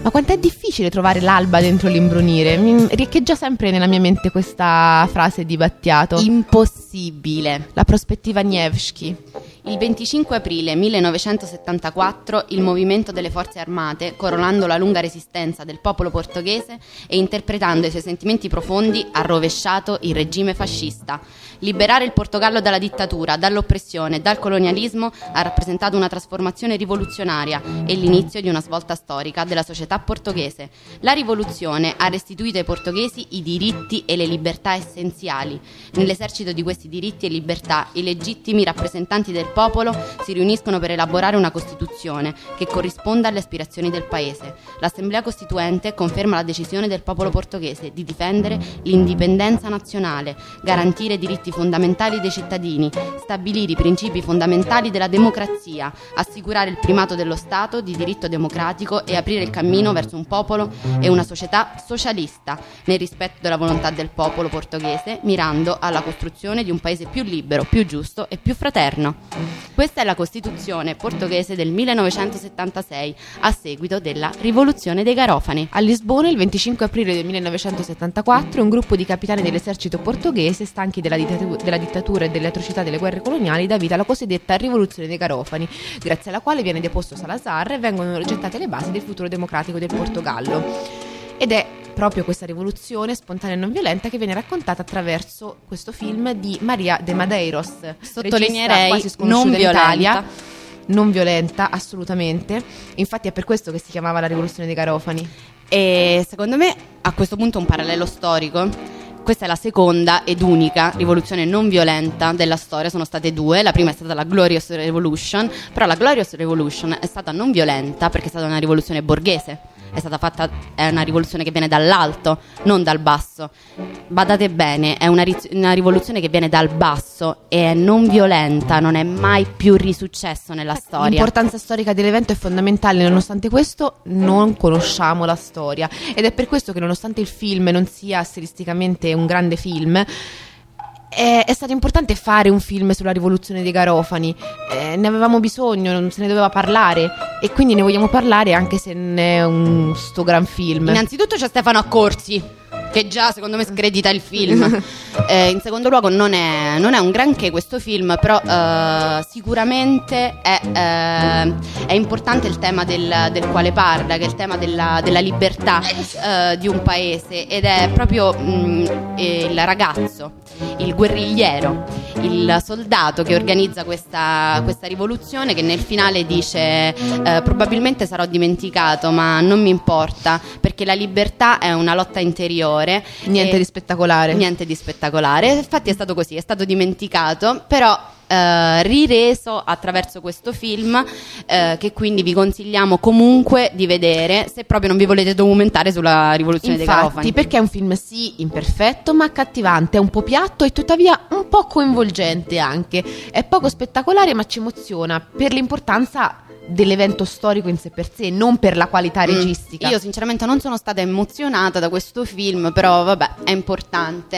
Ma quanto è difficile trovare l'alba dentro l'imbrunire. Mi riecheggia sempre nella mia mente questa frase di Battiato. Impossibile. La prospettiva Nevsky. Il venticinque aprile millenovecentosettantaquattro il movimento delle forze armate, coronando la lunga resistenza del popolo portoghese e interpretando i suoi sentimenti profondi, ha rovesciato il regime fascista. Liberare il Portogallo dalla dittatura, dall'oppressione, dal colonialismo ha rappresentato una trasformazione rivoluzionaria e l'inizio di una svolta storica della società portoghese. La rivoluzione ha restituito ai portoghesi i diritti e le libertà essenziali. Nell'esercito di questi diritti e libertà, i legittimi rappresentanti del popolo si riuniscono per elaborare una Costituzione che corrisponda alle aspirazioni del Paese. L'Assemblea Costituente conferma la decisione del popolo portoghese di difendere l'indipendenza nazionale, garantire i diritti fondamentali dei cittadini, stabilire i principi fondamentali della democrazia, assicurare il primato dello Stato di diritto democratico e aprire il cammino verso un popolo e una società socialista, nel rispetto della volontà del popolo portoghese, mirando alla costruzione di un paese più libero, più giusto e più fraterno. Questa è la Costituzione portoghese del millenovecentosettantasei, a seguito della Rivoluzione dei Garofani. A Lisbona, il venticinque aprile del millenovecentosettantaquattro, un gruppo di capitani dell'esercito portoghese, stanchi della, dittatura, della dittatura e delle atrocità delle guerre coloniali, dà vita alla cosiddetta Rivoluzione dei Garofani, grazie alla quale viene deposto Salazar e vengono gettate le basi del futuro democratico del Portogallo. Ed è proprio questa rivoluzione spontanea e non violenta che viene raccontata attraverso questo film di Maria de Madeiros, sottolineerei non violenta. Non violenta, assolutamente. Infatti è per questo che si chiamava la Rivoluzione dei Garofani. E secondo me a questo punto un parallelo storico. Questa è la seconda ed unica rivoluzione non violenta della storia, sono state due, la prima è stata la Glorious Revolution, però la Glorious Revolution è stata non violenta perché è stata una rivoluzione borghese, è stata fatta, è una rivoluzione che viene dall'alto, non dal basso. Badate bene, è una, ri- una rivoluzione che viene dal basso e è non violenta, non è mai più risuccesso nella storia. L'importanza storica dell'evento è fondamentale, nonostante questo non conosciamo la storia ed è per questo che nonostante il film non sia stilisticamente un grande film, è, è stato importante fare un film sulla rivoluzione dei Garofani. Eh, ne avevamo bisogno, non se ne doveva parlare e quindi ne vogliamo parlare anche se non è un sto gran film. Innanzitutto c'è Stefano Accorsi, che già secondo me scredita il film. eh, in secondo luogo non è, non è un granché questo film, però eh, sicuramente è, eh, è importante il tema del, del quale parla, che è il tema della, della libertà eh, di un paese, ed è proprio mh, il ragazzo, il guerrigliero, il soldato che organizza questa, questa rivoluzione, che nel finale dice eh, probabilmente sarò dimenticato ma non mi importa, perché la libertà è una lotta interiore. Niente di spettacolare. Niente di spettacolare. Infatti è stato così, è stato dimenticato, però eh, rireso attraverso questo film eh, che quindi vi consigliamo comunque di vedere se proprio non vi volete documentare sulla rivoluzione Infatti, dei Garofani. perché è un film sì imperfetto ma accattivante, è un po' piatto e tuttavia un po' coinvolgente anche. È poco spettacolare ma ci emoziona per l'importanza dell'evento storico in sé per sé, non per la qualità registica. Mm, io sinceramente non sono stata emozionata da questo film, però vabbè, è importante.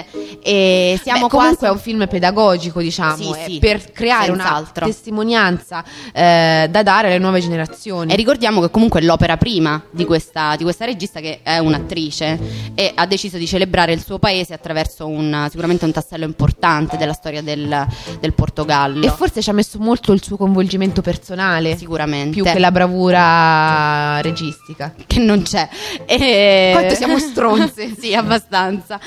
E siamo Beh, comunque quasi... è un film pedagogico, diciamo, Sì, è sì, per creare senz'altro. una testimonianza eh, da dare alle nuove generazioni. E ricordiamo che comunque è l'opera prima di questa, di questa regista, che è un'attrice e ha deciso di celebrare il suo paese attraverso un, sicuramente un tassello importante della storia del, del Portogallo. E forse ci ha messo molto il suo coinvolgimento personale, sicuramente, più che la bravura registica, che non c'è. E... quanto siamo stronze. Sì, abbastanza.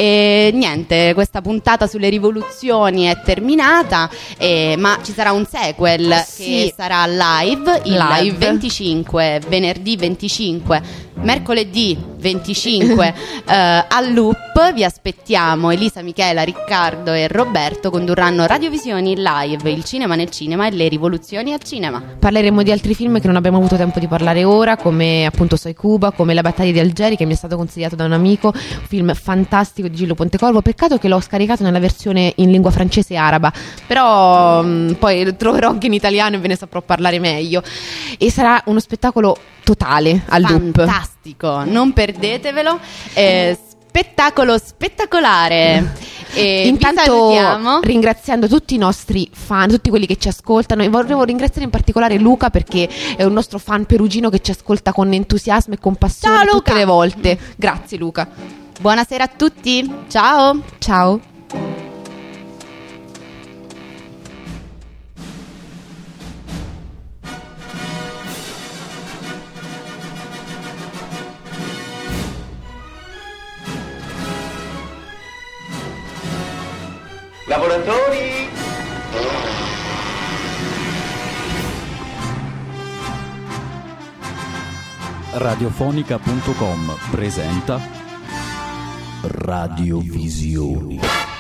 E niente, questa puntata sulle rivoluzioni è terminata, eh, ma ci sarà un sequel sì. che sarà live il Live. venticinque, venerdì venticinque, mercoledì venticinque eh, al Loop. Vi aspettiamo. Elisa, Michela, Riccardo e Roberto condurranno Radiovisioni live, il cinema nel cinema e le rivoluzioni al cinema. Parleremo di altri film che non abbiamo avuto tempo di parlare ora, come appunto Soy Cuba, come La battaglia di Algeri, che mi è stato consigliato da un amico, un film fantastico di Gillo Pontecorvo. Peccato che l'ho scaricato nella versione in lingua francese e araba, però mh, poi lo troverò anche in italiano e ve ne saprò parlare meglio. E sarà uno spettacolo totale al Loop. Fantastico, non perdetevelo. Eh, spettacolo spettacolare. E intanto vi salutiamo. ringraziando tutti i nostri fan, tutti quelli che ci ascoltano, e volevo ringraziare in particolare Luca, perché è un nostro fan perugino che ci ascolta con entusiasmo e con passione. Ciao, Luca. Tutte le volte. Grazie Luca. Buonasera a tutti. Ciao. Ciao. Lavoratori! radiofonica punto com presenta Radiovisioni.